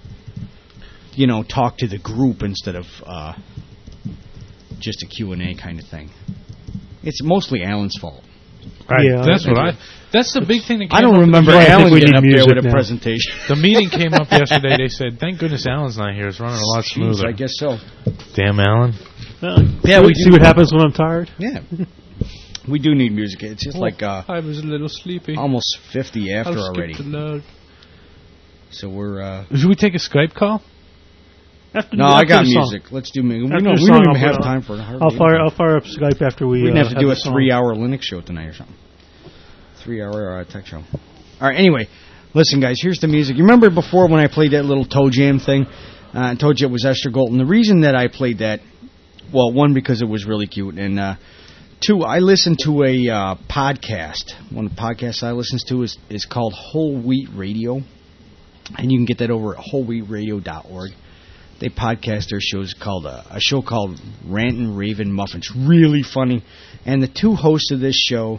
talk to the group instead of just a Q&A kind of thing. It's mostly Alan's fault. Right. Yeah, That's the big thing that came I don't up remember I think Alan we getting need up there music with a now. presentation. The meeting came up yesterday. They said, thank goodness Alan's not here. It's running a lot smoother. I guess so. Damn, Alan. Yeah, we see do. what happens when I'm tired. Yeah. We do need music. It's just like I was a little sleepy. almost 50 after I'll skip already. the load. So we're... Should we take a Skype call? No, I got the song. music. Let's do music. We After don't the song, even I'll have put- time for it. I'll fire up Skype after we. We're going to have to do a the song. 3-hour Linux show tonight or something. 3-hour tech show. All right, anyway. Listen, guys, here's the music. You remember before when I played that little Toe Jam thing? I told you it was Esther Golden. The reason that I played that, well, one, because it was really cute, and two, I listened to a podcast. One of the podcasts I listen to is called Whole Wheat Radio, and you can get that over at wholewheatradio.org. They podcast their shows called a show called Rant and Raven Muffins. Really funny. And the two hosts of this show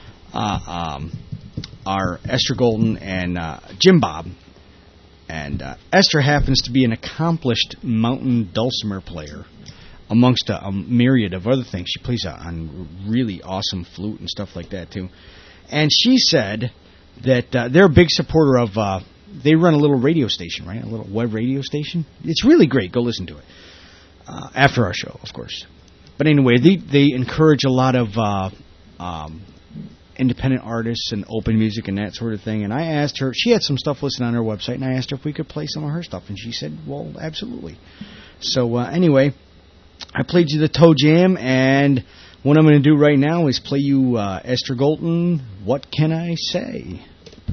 are Esther Golden and Jim Bob. And Esther happens to be an accomplished mountain dulcimer player, amongst a myriad of other things. She plays on really awesome flute and stuff like that, too. And she said that they're a big supporter of... they run a little radio station, right? A little web radio station. It's really great. Go listen to it. After our show, of course. But anyway, they encourage a lot of independent artists and open music and that sort of thing. And I asked her, she had some stuff listed on her website, and I asked her if we could play some of her stuff. And she said, well, absolutely. So anyway, I played you the Toe Jam, and what I'm going to do right now is play you Esther Golden, What Can I Say?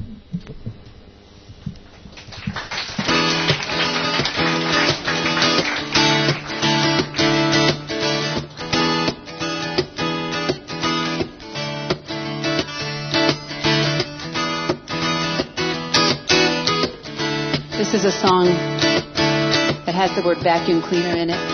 This is a song that has the word vacuum cleaner in it.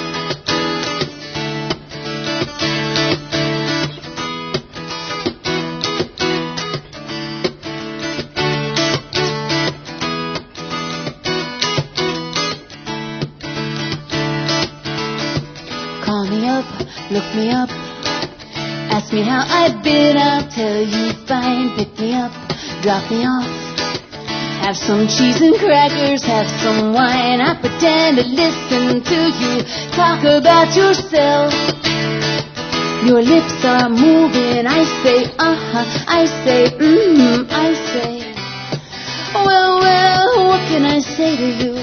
Call me up, look me up, ask me how I've been, I'll tell you fine. Pick me up, drop me off. Have some cheese and crackers, have some wine. I pretend to listen to you talk about yourself. Your lips are moving. I say, I say, I say. Well, what can I say to you?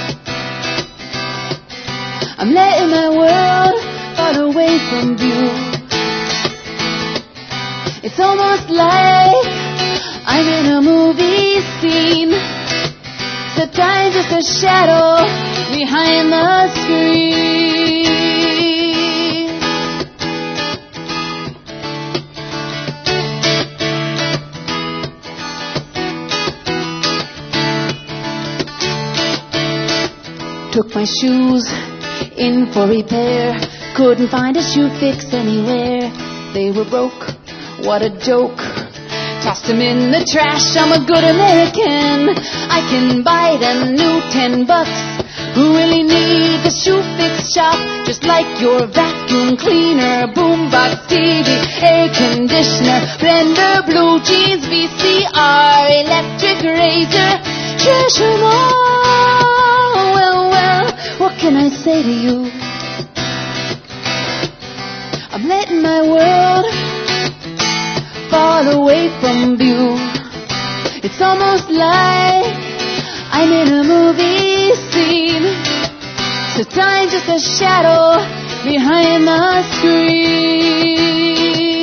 I'm letting my world fall away from view. It's almost like I'm in a movie scene. Sometimes just a shadow behind the screen. Took my shoes in for repair. Couldn't find a shoe fix anywhere. They were broke. What a joke. Tossed them in the trash. I'm a good American. I can buy them new $10. Who really needs a shoe fix shop? Just like your vacuum cleaner, boombox, TV, air conditioner, blender, blue jeans, VCR, electric razor, treasure more. Well, well, what can I say to you? I'm letting my world fall away from view. It's almost like I'm in a movie scene. So time's just a shadow behind the screen.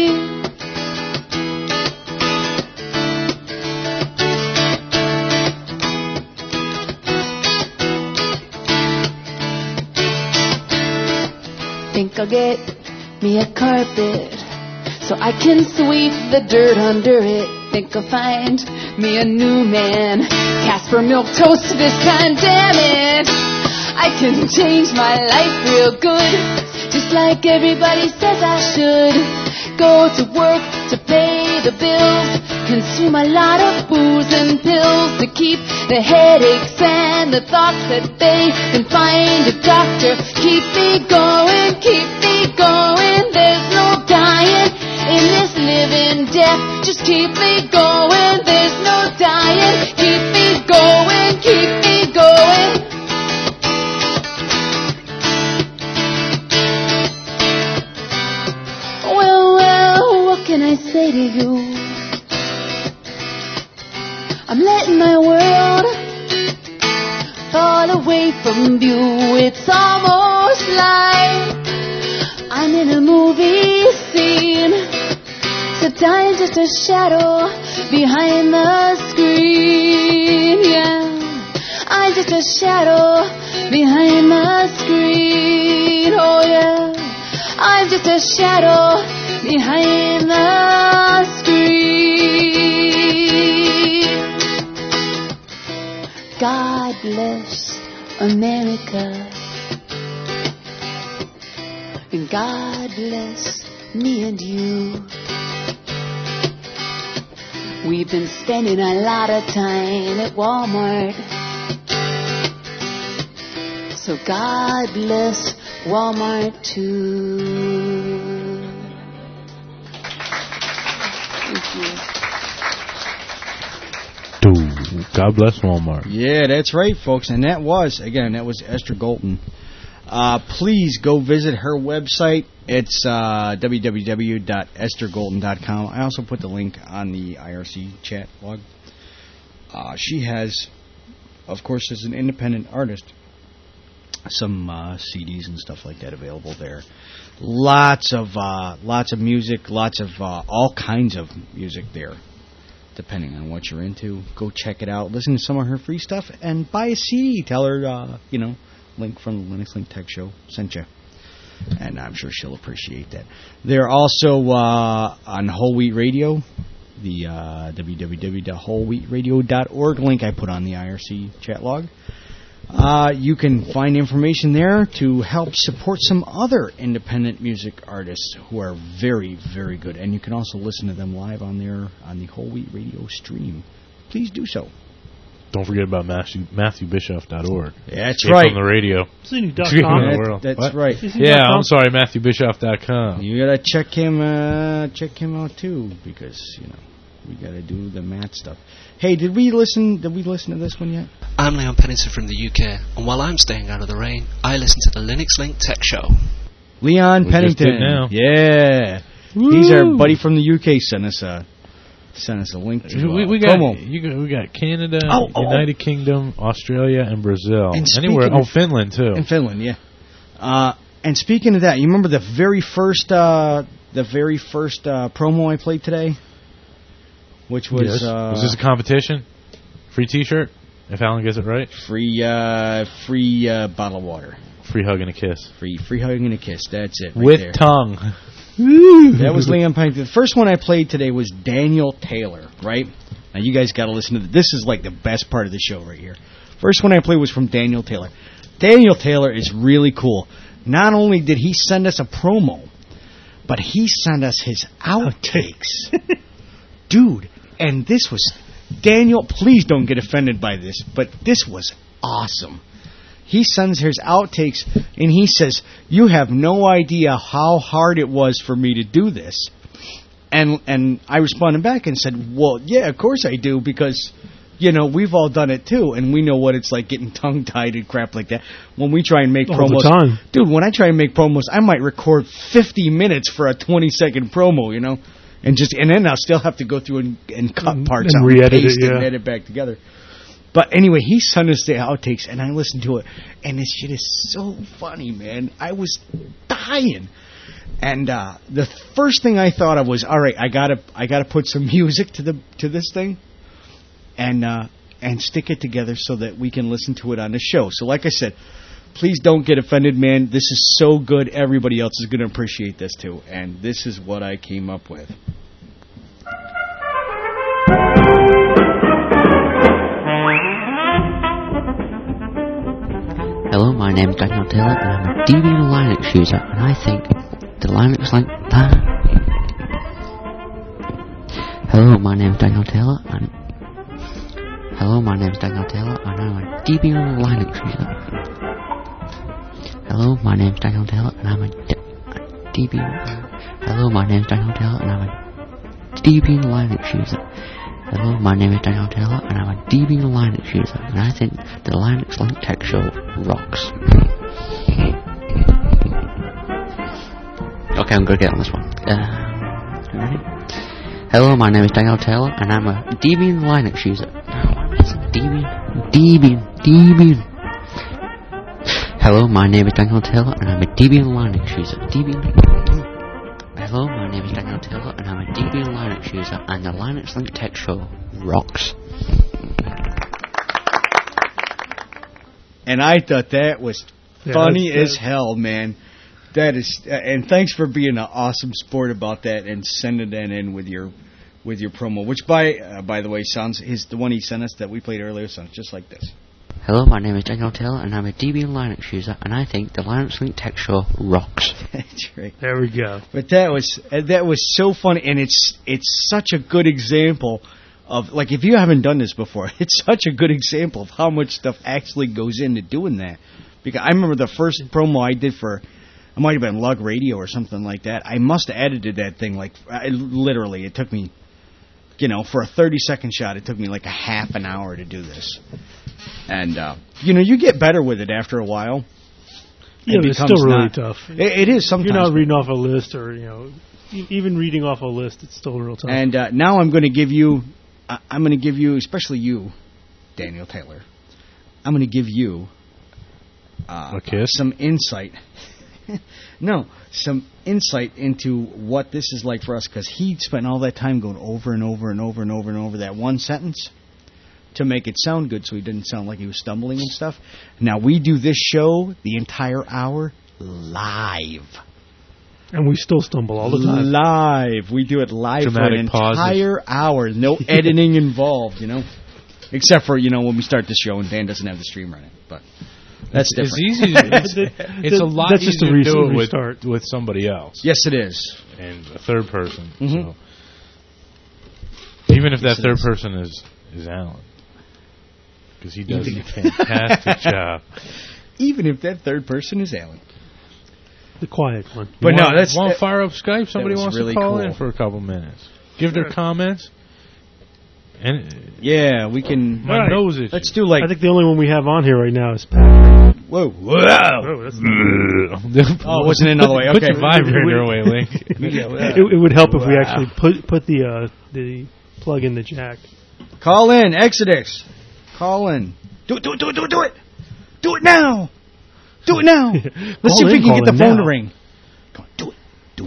Think I'll get me a carpet so I can sweep the dirt under it. Think I'll find me a new man. Casper milk toast this time, damn it. I can change my life real good, just like everybody says I should. Go to work to pay the bills, consume a lot of booze and pills to keep the headaches and the thoughts at bay. Then find a doctor, keep me going, keep me going. There's no dying in this living death. Just keep me going, there's no dying. Keep me going, keep me going. Well, well, what can I say to you? I'm letting my world fall away from view. It's almost like I'm in a movie scene. So time's just a shadow behind the screen. Yeah, I'm just a shadow behind the screen. Oh yeah, I'm just a shadow behind the screen. God bless America. And God bless me and you. We've been spending a lot of time at Walmart. So God bless Walmart too. Thank you. God bless Walmart. Yeah, that's right, folks. And that was Esther Golton. Please go visit her website. It's www.esthergolton.com. I also put the link on the IRC chat blog. She has, of course, as an independent artist, some CDs and stuff like that available there. Lots of music, lots of all kinds of music there. Depending on what you're into, go check it out. Listen to some of her free stuff and buy a CD. Tell her, link from the Linux Link Tech Show sent you. And I'm sure she'll appreciate that. They're also on Whole Wheat Radio, the www.wholewheatradio.org link I put on the IRC chat log. You can find information there to help support some other independent music artists who are very, very good. And you can also listen to them live on the Whole Wheat Radio stream. Please do so. Don't forget about MatthewBischoff.org. That's right. On the radio. Zenu.com. That's right. Yeah, I'm sorry, MatthewBischoff.com. You gotta check him out too, because we gotta do the Matt stuff. Hey, did we listen to this one yet? I'm Leon Pennington from the UK, and while I'm staying out of the rain, I listen to the Linux Link Tech Show. Leon Pennington. Now. Yeah. Woo. He's our buddy from the UK. Sent us a link to we got Canada, United Kingdom, Australia, and Brazil. And Finland too. And Finland, yeah. And speaking of that, you remember the very first promo I played today, which was was this a competition? Free T-shirt, if Alan gets it right. Free bottle of water. Free hug and a kiss. Free hug and a kiss. That's it. Right with there. tongue. That was Liam Pennington. The first one I played today was Daniel Taylor, right? Now, you guys got to listen to this. This is like the best part of the show right here. First one I played was from Daniel Taylor. Daniel Taylor is really cool. Not only did he send us a promo, but he sent us his outtakes. Dude, and this was... Daniel, please don't get offended by this, but this was awesome. He sends his outtakes, and he says, "You have no idea how hard it was for me to do this." And I responded back and said, "Well, yeah, of course I do, because you know, we've all done it too, and we know what it's like getting tongue-tied and crap like that. When we try and make All the promos, time. dude, when I try and make promos, I might record 50 minutes for a 20-second promo, you know, and then I'll still have to go through and cut parts and out, re-edit and paste it, yeah. and edit back together. But anyway, he sent us the outtakes, and I listened to it, and this shit is so funny, man. I was dying. And the first thing I thought of was, all right, I gotta put some music to this thing, and stick it together so that we can listen to it on the show. So, like I said, please don't get offended, man. This is so good. Everybody else is going to appreciate this too. And this is what I came up with. Hello, my name is Daniel Taylor, and I'm a Debian Linux user, and I think the Linux Link... Hello, my name is Daniel Taylor, and... Hello, my name is Daniel Taylor, and I'm a Debian Linux user. Hello, my name is Daniel Taylor, and I'm a Debian... Hello, my name is Daniel Taylor, and I'm a Debian Linux user. Hello, my name is Daniel Taylor, and I'm a Debian Linux user, and I think the Linux Link Tech Show rocks. Okay, I'm gonna get on this one. Ready? Hello, my name is Daniel Taylor, and I'm a Debian Linux user. Debian. Hello, my name is Daniel Taylor, and I'm a Debian Linux user. Hello, my name is Daniel Taylor, and I'm a Debian Linux user, and the Linux Link Tech Show rocks. And I thought that was funny as hell, man. That is, and thanks for being an awesome sport about that and sending that in with your promo, which by the way sounds the one he sent us that we played earlier sounds just like this. Hello, my name is Daniel Taylor, and I'm a Debian Linux user, and I think the Linux Link Tech Show rocks. That's right. There we go. But that was so funny, and it's such a good example of, like, if you haven't done this before, it's such a good example of how much stuff actually goes into doing that. Because I remember the first promo I did for, it might have been Lug Radio or something like that. I must have edited that thing, like, literally, it took me, you know, for a 30-second shot, it took me like a half an hour to do this. And, you know, you get better with it after a while. Yeah, but it's still really tough. It is sometimes. You're not reading off a list, or, you know, even reading off a list, it's still real tough. And now I'm going to give you, especially you, Daniel Taylor, I'm going to give you a kiss? Some insight. No, some insight into what this is like for us, because he spent all that time going over and over and over and over and over that one sentence to make it sound good so he didn't sound like he was stumbling and stuff. Now, we do this show, the entire hour, live. And we still stumble all the time. Live. We do it live Dramatic for an entire hour. No editing involved, you know. Except for, you know, when we start the show and Dan doesn't have the stream running. But that's different. It's easy. It's a lot easier to do it with somebody else. Yes, it is. And a third person. Mm-hmm. So. Even if that third person is Alan. Because he does a fantastic job. Even if that third person is Alan. The quiet one. But no, that's... Want to fire up Skype? Somebody wants really to call cool. in for a couple minutes. Give their comments. And yeah, we can... My nose itches. Let's do like... I think the only one we have on here right now is Pat. Whoa. Oh, that's it wasn't another way. Okay. Put your vibrator away, Link. It would help if we actually put the plug in the jack. Call in, Exodus. Call in. Do it. Do it now. Do it now. Let's see if we can get the phone to ring. Come on, do it. Do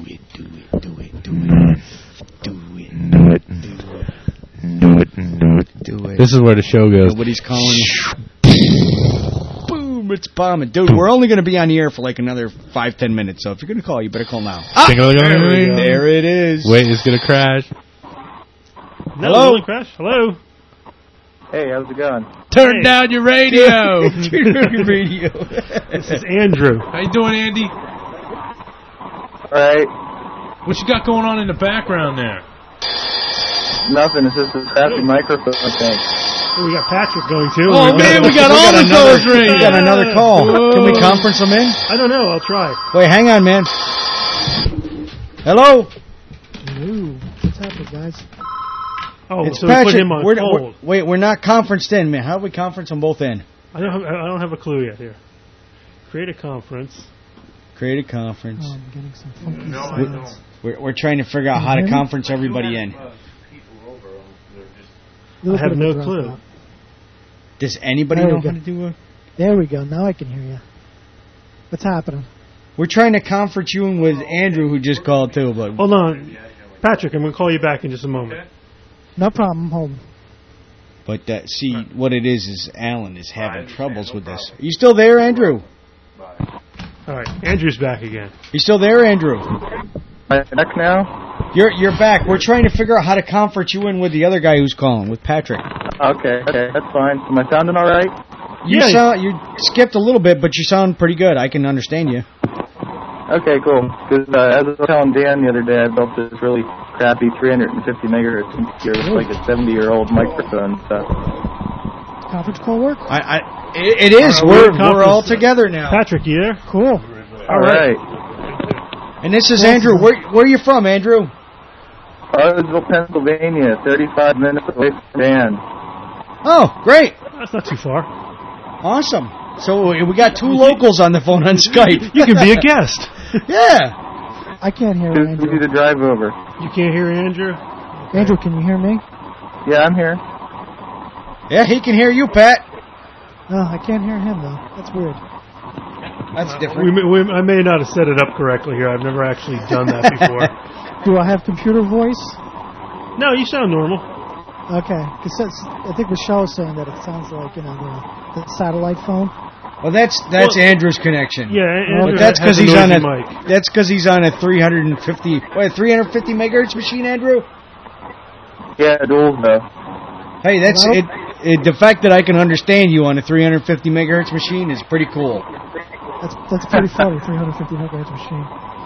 it. This is where the show goes. Nobody's calling. Boom, it's bombing. Dude, we're only going to be on the air for like another 5-10 minutes, so if you're going to call, you better call now. There it is. Wait, it's going to crash. Hello? Crash? Hello? Hey, how's it going? Turn down your radio. Turn down your radio. This is Andrew. How you doing, Andy? All right. What you got going on in the background there? Nothing. It's just a crappy microphone, I think. Oh, we got Patrick going, too. Oh, man, we got all the phones ringing. We got another call. Whoa. Can we conference them in? I don't know. I'll try. Wait, hang on, man. Hello? Ooh, what's happening, guys? Oh, It's so Patrick. we put him on hold. We're not conferenced in, man. How do we conference them both in? I don't have a clue yet here. Create a conference. Create a conference. Oh, I'm getting some funky sounds. We're trying to figure out how to conference everybody in. I have no clue. Does anybody know how to do it? There we go. Now I can hear you. What's happening? We're trying to conference you in with Andrew, who just called too. But hold on, Patrick. I'm going to call you back in just a moment. No problem. Hold on. But see, what it is Alan is having troubles with this. Are you still there, Andrew? All right, Andrew's back again. You still there, Andrew? Back now? You're back. We're trying to figure out how to conference you in with the other guy who's calling, with Patrick. Okay, that's fine. Am I sounding all right? You skipped a little bit, but you sound pretty good. I can understand you. Okay, cool. Because as I was telling Dan the other day, I built this really crappy 350 megahertz computer with like a 70-year-old microphone stuff. Conference call work? It is. We're all together now. Patrick, you there? Cool. All right. And this is Andrew. Where are you from, Andrew? Roseville, Pennsylvania, 35 minutes away from Dan. Oh, great. That's not too far. Awesome. So we got two locals on the phone on Skype. You can be a guest. Yeah. I can't hear Too Andrew. easy to drive over. You can't hear Andrew? Andrew, can you hear me? Yeah, I'm here. Yeah, he can hear you, Pat. No, I can't hear him, though. That's weird. That's different. I may not have set it up correctly here. I've never actually done that before. Do I have computer voice? No, you sound normal. Okay. Because I think Michelle was saying that it sounds like, the satellite phone. Well, that's Andrew's connection. Yeah, Andrew but that's because he's on mic. That's because he's on a 350 megahertz machine, Andrew. Yeah, dual though. Hey, that's it. The fact that I can understand you on a 350 megahertz machine is pretty cool. That's pretty funny. 350 megahertz machine.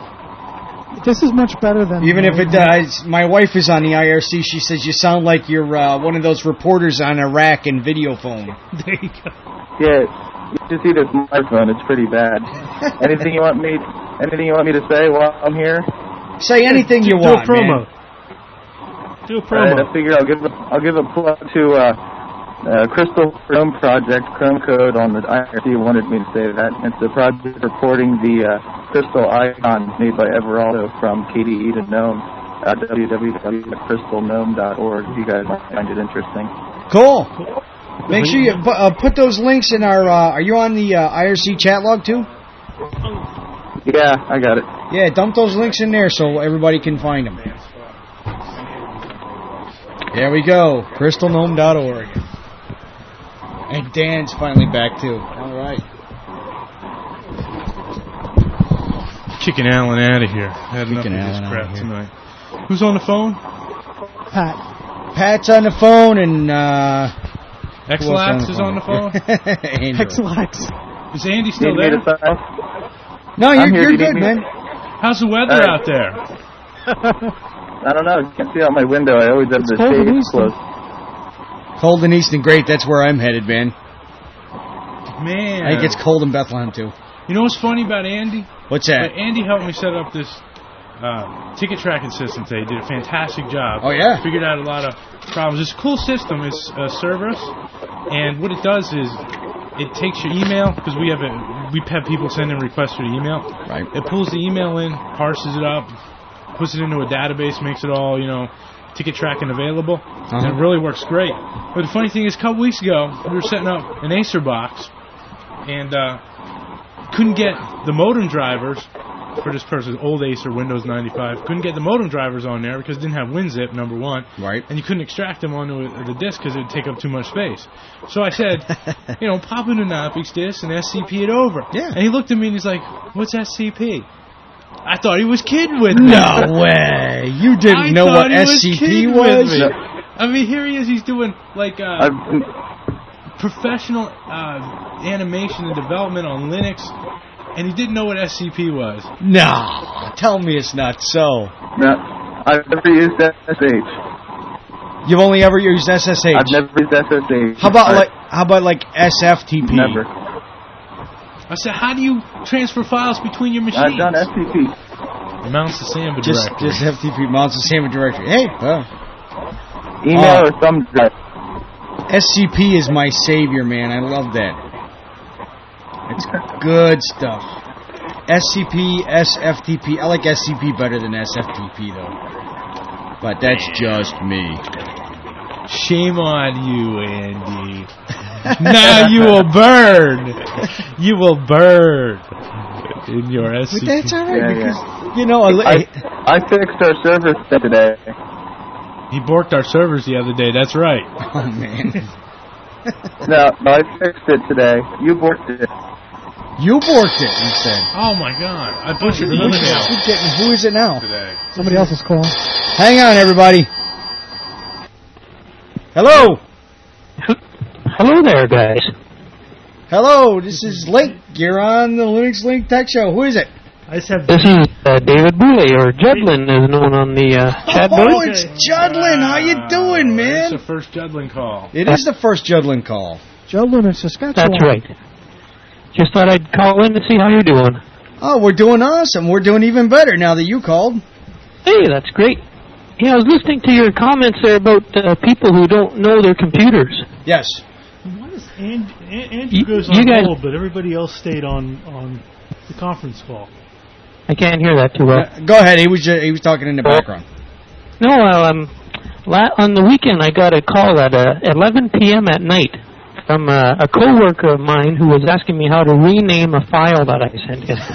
This is much better than even if it does. My wife is on the IRC. She says you sound like you're one of those reporters on Iraq in video phone. There you go. Yeah. You should see this microphone. It's pretty bad. Anything you want me to say while I'm here? Say anything you want. Do a promo. Man. Do a promo. I figure I'll give a plug to Crystal Chrome Project. Chrome Code on the IRC wanted me to say that. It's a project reporting the crystal icon made by Everaldo from KDE to GNOME. www.crystalgnome.org. If you guys find it interesting. Cool. Make sure you put those links in our... are you on the IRC chat log, too? Yeah, I got it. Yeah, dump those links in there so everybody can find them. There we go. crystalgnome.org. And Dan's finally back, too. All right. Kicking Alan out of here. Had enough of this crap tonight. Who's on the phone? Pat. Pat's on the phone, and... Xlax is on the phone? Xlax. Is Andy still there? No, you're good, man. How's the weather out there? I don't know. I can't see out my window. I always have the shades closed. Cold in Easton, great. That's where I'm headed, man. Man. It gets cold in Bethlehem, too. You know what's funny about Andy? What's that? Andy helped me set up this ticket tracking system today. He did a fantastic job. Oh, yeah? Figured out a lot of problems. It's a cool system. It's Cerberus. And what it does is it takes your email, because we have people sending requests through the email. Right. It pulls the email in, parses it up, puts it into a database, makes it all, ticket tracking available. And it really works great. But the funny thing is, a couple weeks ago, we were setting up an Acer box, and couldn't get the modem drivers for this person's old Acer Windows 95. Couldn't get the modem drivers on there because it didn't have WinZip, number one. Right. And you couldn't extract them onto the disk because it would take up too much space. So I said, pop in an Opix disk and SCP it over. Yeah. And he looked at me and he's like, what's SCP? I thought he was kidding with me. No way. You didn't know what SCP was? I mean, here he is. He's doing, professional animation and development on Linux, and he didn't know what SCP was. No. Tell me it's not so. No. I've never used SSH. You've only ever used SSH? I've never used SSH. How about SFTP? Never. I said, how do you transfer files between your machines? I've done FTP. Mounts the Samba directory. Just FTP mounts the Samba directory. Hey, Email or thumb drive? SCP is my savior, man. I love that. It's good stuff. SCP, SFTP. I like SCP better than SFTP, though. But that's just me. Shame on you, Andy. Now you will burn. You will burn in your SCP. But that's all right, because, yeah. you know... I fixed our server today. He borked our servers the other day, that's right. Oh, man. No, I fixed it today. You borked it. You borked it, you said. Oh, my God. I put your email. Who is it now? Today. Somebody else is calling. Hang on, everybody. Hello. Hello there, guys. Hello, this is Link. You're on the Linux Link Tech Show. Who is it? I just have. This is David Boulay, or Judlin, as known on the chat board. Oh, it's Judlin. How you doing, man? It's the first Judlin call. It is the first Judlin call. Judlin in Saskatchewan. That's right. Just thought I'd call in to see how you're doing. Oh, we're doing awesome. We're doing even better now that you called. Hey, that's great. Yeah, I was listening to your comments there about people who don't know their computers. Yes. Why does Andrew goes on hold, but everybody else stayed on the conference call? I can't hear that too well. Go ahead. He was talking in the background. No, on the weekend I got a call at 11 p.m. at night from a coworker of mine who was asking me how to rename a file that I sent him.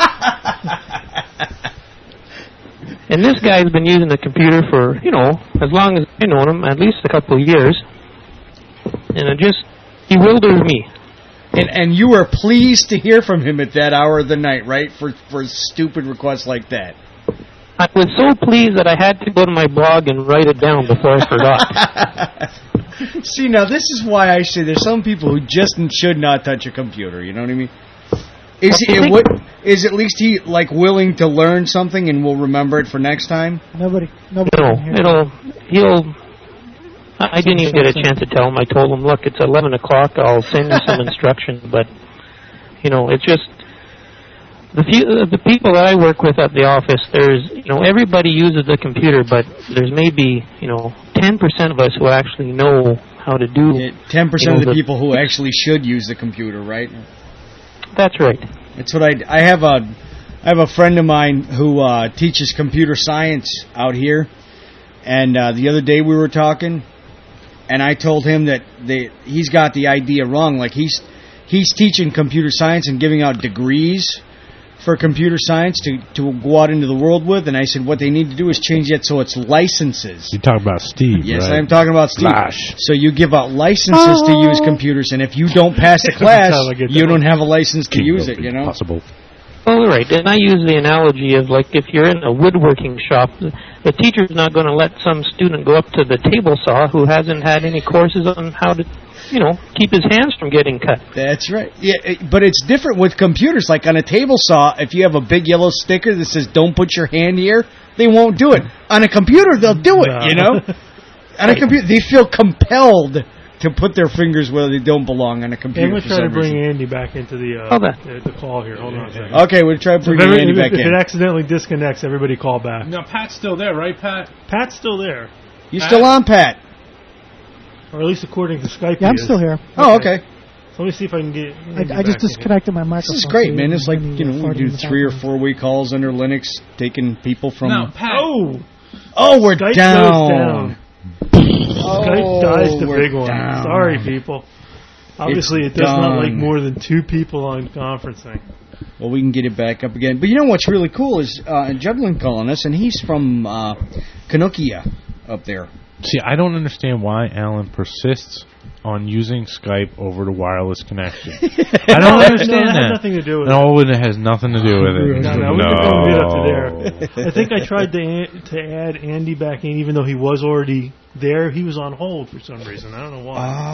And this guy's been using the computer for, as long as I've known him, at least a couple of years. And it just bewilders me. And you were pleased to hear from him at that hour of the night, right? For stupid requests like that. I was so pleased that I had to go to my blog and write it down before I forgot. See, now this is why I say there's some people who just should not touch a computer. You know what I mean? Is at least he willing to learn something and will remember it for next time? Nobody. I didn't even get a chance to tell him. I told him, look, it's 11 o'clock. I'll send you some instructions. But, it's just the people that I work with at the office, there's, everybody uses the computer, but there's maybe, 10% of us who actually know how to do 10% of the people who actually should use the computer, right? That's right. That's what I have a friend of mine who teaches computer science out here, and the other day we were talking, and I told him that he's got the idea wrong. Like he's teaching computer science and giving out degrees for computer science to go out into the world with, and I said what they need to do is change it so it's licenses. You're talking about Steve, yes, right? I'm talking about Steve. Flash. So you give out licenses to use computers, and if you don't pass the class, you don't have a license to use it, Possible. Well, right, and I use the analogy of, if you're in a woodworking shop, the teacher's not going to let some student go up to the table saw who hasn't had any courses on how to, keep his hands from getting cut. That's right. Yeah, but it's different with computers. Like on a table saw, if you have a big yellow sticker that says, don't put your hand here, they won't do it. On a computer, they'll do it, On a computer, they feel compelled to put their fingers where they don't belong on a computer. I'm going to try to bring Andy back into the call here. Hold on a second. Okay, we'll try to bring Andy back in. If it accidentally disconnects, everybody call back. No, Pat's still there, right, Pat? Pat's still there. You still on, Pat? Or at least according to Skype. Yeah, I'm still here. Oh, okay. So let me see if I can get. I just disconnected my microphone. This is great, man. It's like, we do 3 or 4 week calls under Linux, taking people from. No, Pat. Oh, we're Skype down. Goes down. Skype dies the big one. Down. Sorry, people. Obviously, it does not like more than 2 people on conferencing. Well, we can get it back up again. But you know what's really cool is Judlin calling us, and he's from Canukia up there. See, I don't understand why Alan persists on using Skype over the wireless connection. I don't understand that. It has nothing to do with it. No, it has nothing to do with it. No, we can go get up to there. I think I tried to add Andy back in, even though he was already there. He was on hold for some reason. I don't know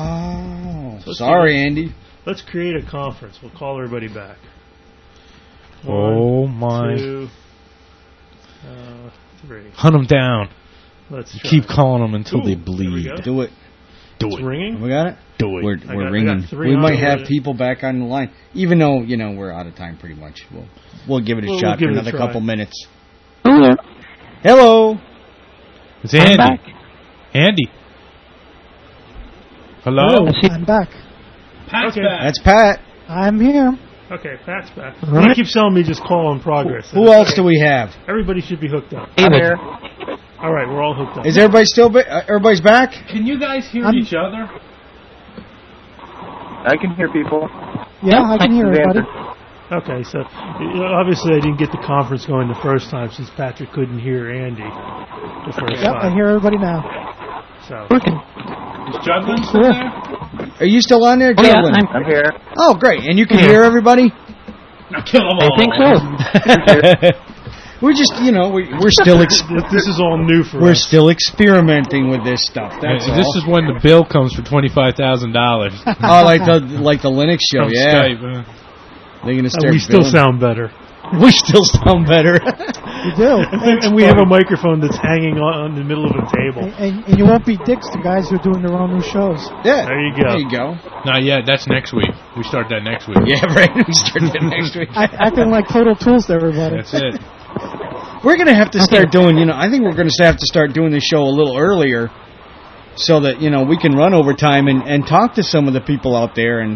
why. Oh, sorry, Andy. Let's create a conference. We'll call everybody back. 1, my. 2, 3. Hunt them down. Let's keep calling them until they bleed. Do it. It's ringing? We got it? Do it. We're ringing. We might have people back on the line. Even though, we're out of time pretty much. We'll give it a shot for another couple minutes. Hello. Hello. It's Andy. I'm back. Andy. Hello? I'm back. Pat's back. That's Pat. I'm here. Okay, Pat's back. He keeps telling me just call in progress. Who else do we have? Everybody should be hooked up. I'm here. All right, we're all hooked up. Is everybody still? Everybody's back? Can you guys hear each other? I can hear people. Yeah, I can hear everybody. Okay, so obviously I didn't get the conference going the first time since Patrick couldn't hear Andy the first Yep, time. I hear everybody now. So. Is Judlin still there? Are you still on there, Oh, yeah, Judlin? I'm here. Oh, great. And you can hear everybody? Now kill them all. I think so. We're just, we're still This is all new for us. we're still experimenting with this stuff. That's all. This is when the bill comes for $25,000. Oh, like the Linux show, From yeah. Skype, They're gonna start. We still billing. sound better. We still sound better. You do. And we have a microphone that's hanging on the middle of a table. And you won't be dicks to guys who are doing their own new shows. Yeah. There you go. There you go. Not yet. That's next week. We start that next week. Yeah, right. We start that next week. Acting like total tools to everybody. That's it. We're gonna have to start doing. I think we're gonna have to start doing the show a little earlier, so that we can run overtime and talk to some of the people out there and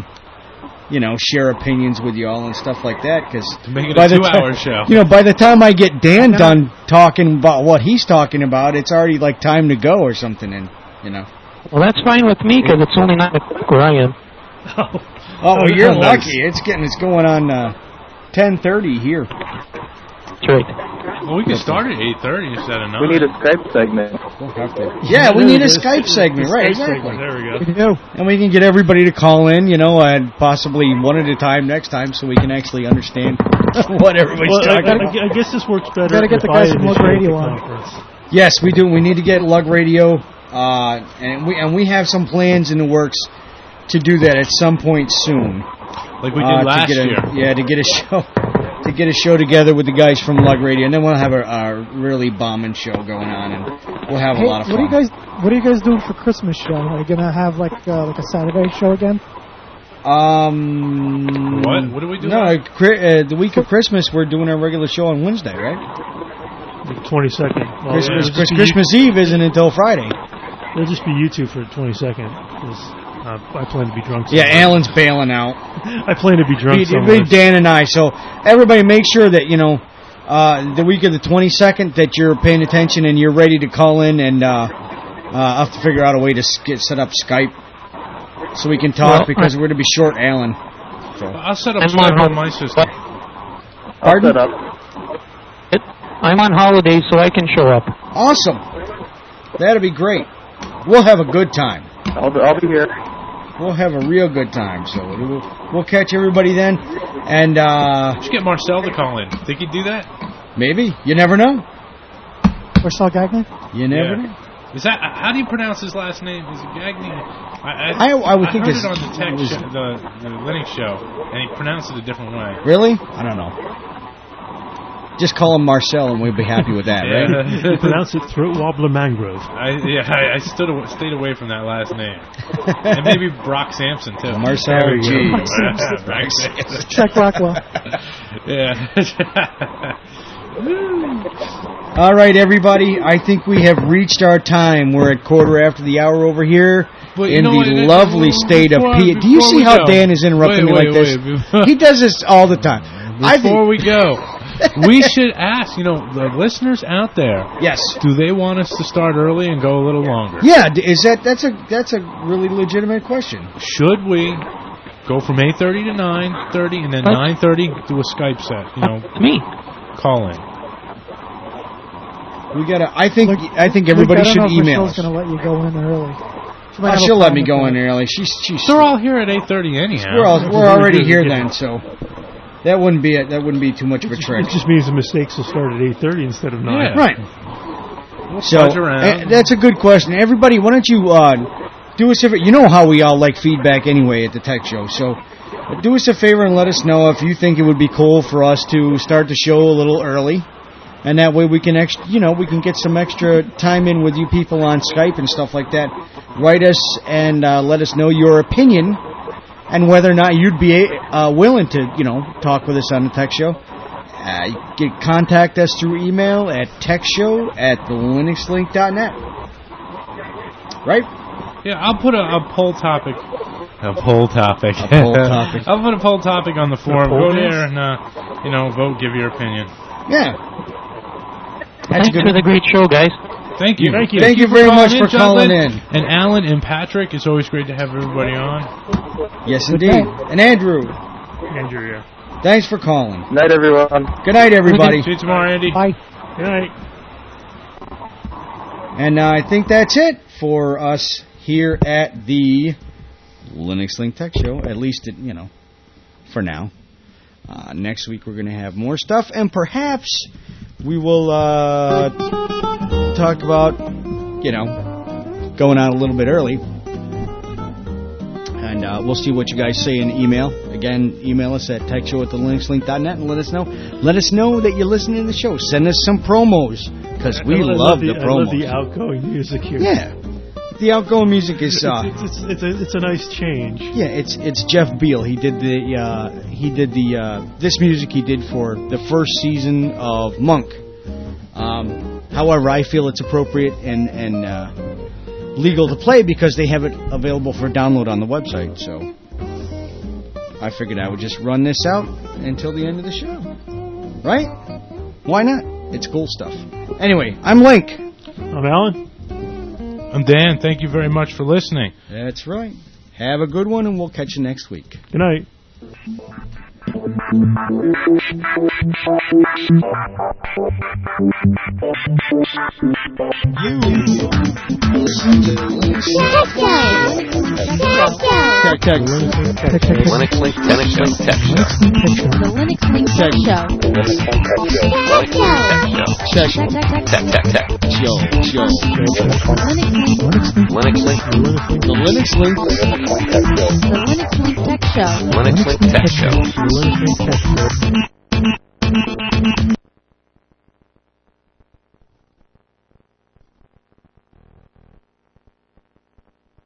share opinions with you all and stuff like that. Because make it a 2-hour show. By the time I get Dan done talking about what he's talking about, it's already like time to go or something. And Well, that's fine with me because it's only 9 o'clock where I am. Oh, well, you're lucky. It's going on 10:30 here. That's right. Well, we can start at 8:30 instead of 9. We need a Skype segment. We'll have to. Yeah, we need a Skype segment, right? Exactly. There we go. We do. And we can get everybody to call in, and possibly one at a time next time, so we can actually understand what everybody's talking about. I guess this works better. Gotta get the guys from Lug Radio on. Yes, we do. We need to get Lug Radio, and we have some plans in the works to do that at some point soon. Like we did last year. Yeah, to get a show. To get a show together with the guys from Lug Radio, and then we'll have a really bombing show going on, and we'll have a lot of fun. What are you guys doing for Christmas show? Are you gonna have like a Saturday show again? What? What do we do? No, the week of Christmas we're doing our regular show on Wednesday, right? The 22nd. Well, Christmas Eve isn't until Friday. It'll just be you two for the 22nd. I plan to be drunk. Yeah, Alan's bailing out. I plan to be drunk somewhere. Dan and I. So everybody make sure that, the week of the 22nd that you're paying attention and you're ready to call in, and I'll have to figure out a way to set up Skype so we can talk, because we're going to be short Alan. So. I'll set up Skype on my system. I'll set up. I'm on holiday, so I can show up. Awesome. That'll be great. We'll have a good time. I'll be here. We'll have a real good time. So we'll catch everybody then. And just get Marcel to call in. Think he'd do that? Maybe. You never know. Marcel Gagnon? You never know. Is that how do you pronounce his last name? Is it Gagnon? I would think heard it's it on the Linux show, and he pronounced it a different way. Really? I don't know. Just call him Marcel, and we'll be happy with that, right? You pronounce it Throat Wobbler Mangrove. I stayed away from that last name. And maybe Brock Sampson, too. Marcel G. Brock Sampson. Check Rockwell. Yeah. All right, everybody. I think we have reached our time. We're at 1:15 over here. But in the lovely state of P. Do you see how Dan is interrupting me like this? He does this all the time. Before we go, we should ask, the listeners out there. Yes. Do they want us to start early and go a little longer? Yeah. That's a really legitimate question. Should we go from 8:30 to 9:30 and then 9:30 do a Skype set? Me. Call in. We gotta. I think everybody should email us. Michelle's gonna let you go in early. She'll let me go in early. She's. They're all here at 8:30 anyhow. We're already here then, so that wouldn't be too much of a trick. It just means the mistakes will start at 8:30 instead of 9. Yeah. Right. We'll So around. that's a good question. Everybody, why don't you do us a favor? You know how we all like feedback anyway at the Tech Show. So do us a favor and let us know if you think it would be cool for us to start the show a little early. And that way we can we can get some extra time in with you people on Skype and stuff like that. Write us and let us know your opinion and whether or not you'd be willing to, talk with us on the Tech Show. Contact us through email at techshow@thelinuxlink.net. Right? Yeah, I'll put a poll topic. A poll topic. I'll put a poll topic on the forum. Go there and, vote, give your opinion. Yeah. Thanks for the great show, guys. Thank you. Thank you very much for calling in. And Alan and Patrick, it's always great to have everybody on. Yes, indeed. And Andrew. Andrew, yeah. Thanks for calling. Good night, everyone. Good night, everybody. See you tomorrow, Andy. Bye. Good night. And I think that's it for us here at the Linux Link Tech Show, at least, for now. Next week we're going to have more stuff, and perhaps we will talk about, going out a little bit early. And we'll see what you guys say in email. Again, email us at techshow@thelinuxlink.net and let us know. Let us know that you're listening to the show. Send us some promos, because we love the promos. I love the outgoing music here. Yeah. The outgoing music is it's a nice change. Yeah, it's Jeff Beal. He did this music he did for the first season of Monk. However, I feel it's appropriate and legal to play because they have it available for download on the website. So I figured I would just run this out until the end of the show. Right? Why not? It's cool stuff. Anyway, I'm Link. I'm Alan. I'm Dan. Thank you very much for listening. That's right. Have a good one, and we'll catch you next week. Good night. Linux Link Tech Show. The Linux Link Tech Show. Tech. Linux Link. The Linux Link. The Linux Link Tech Show. Linux Link Tech Show.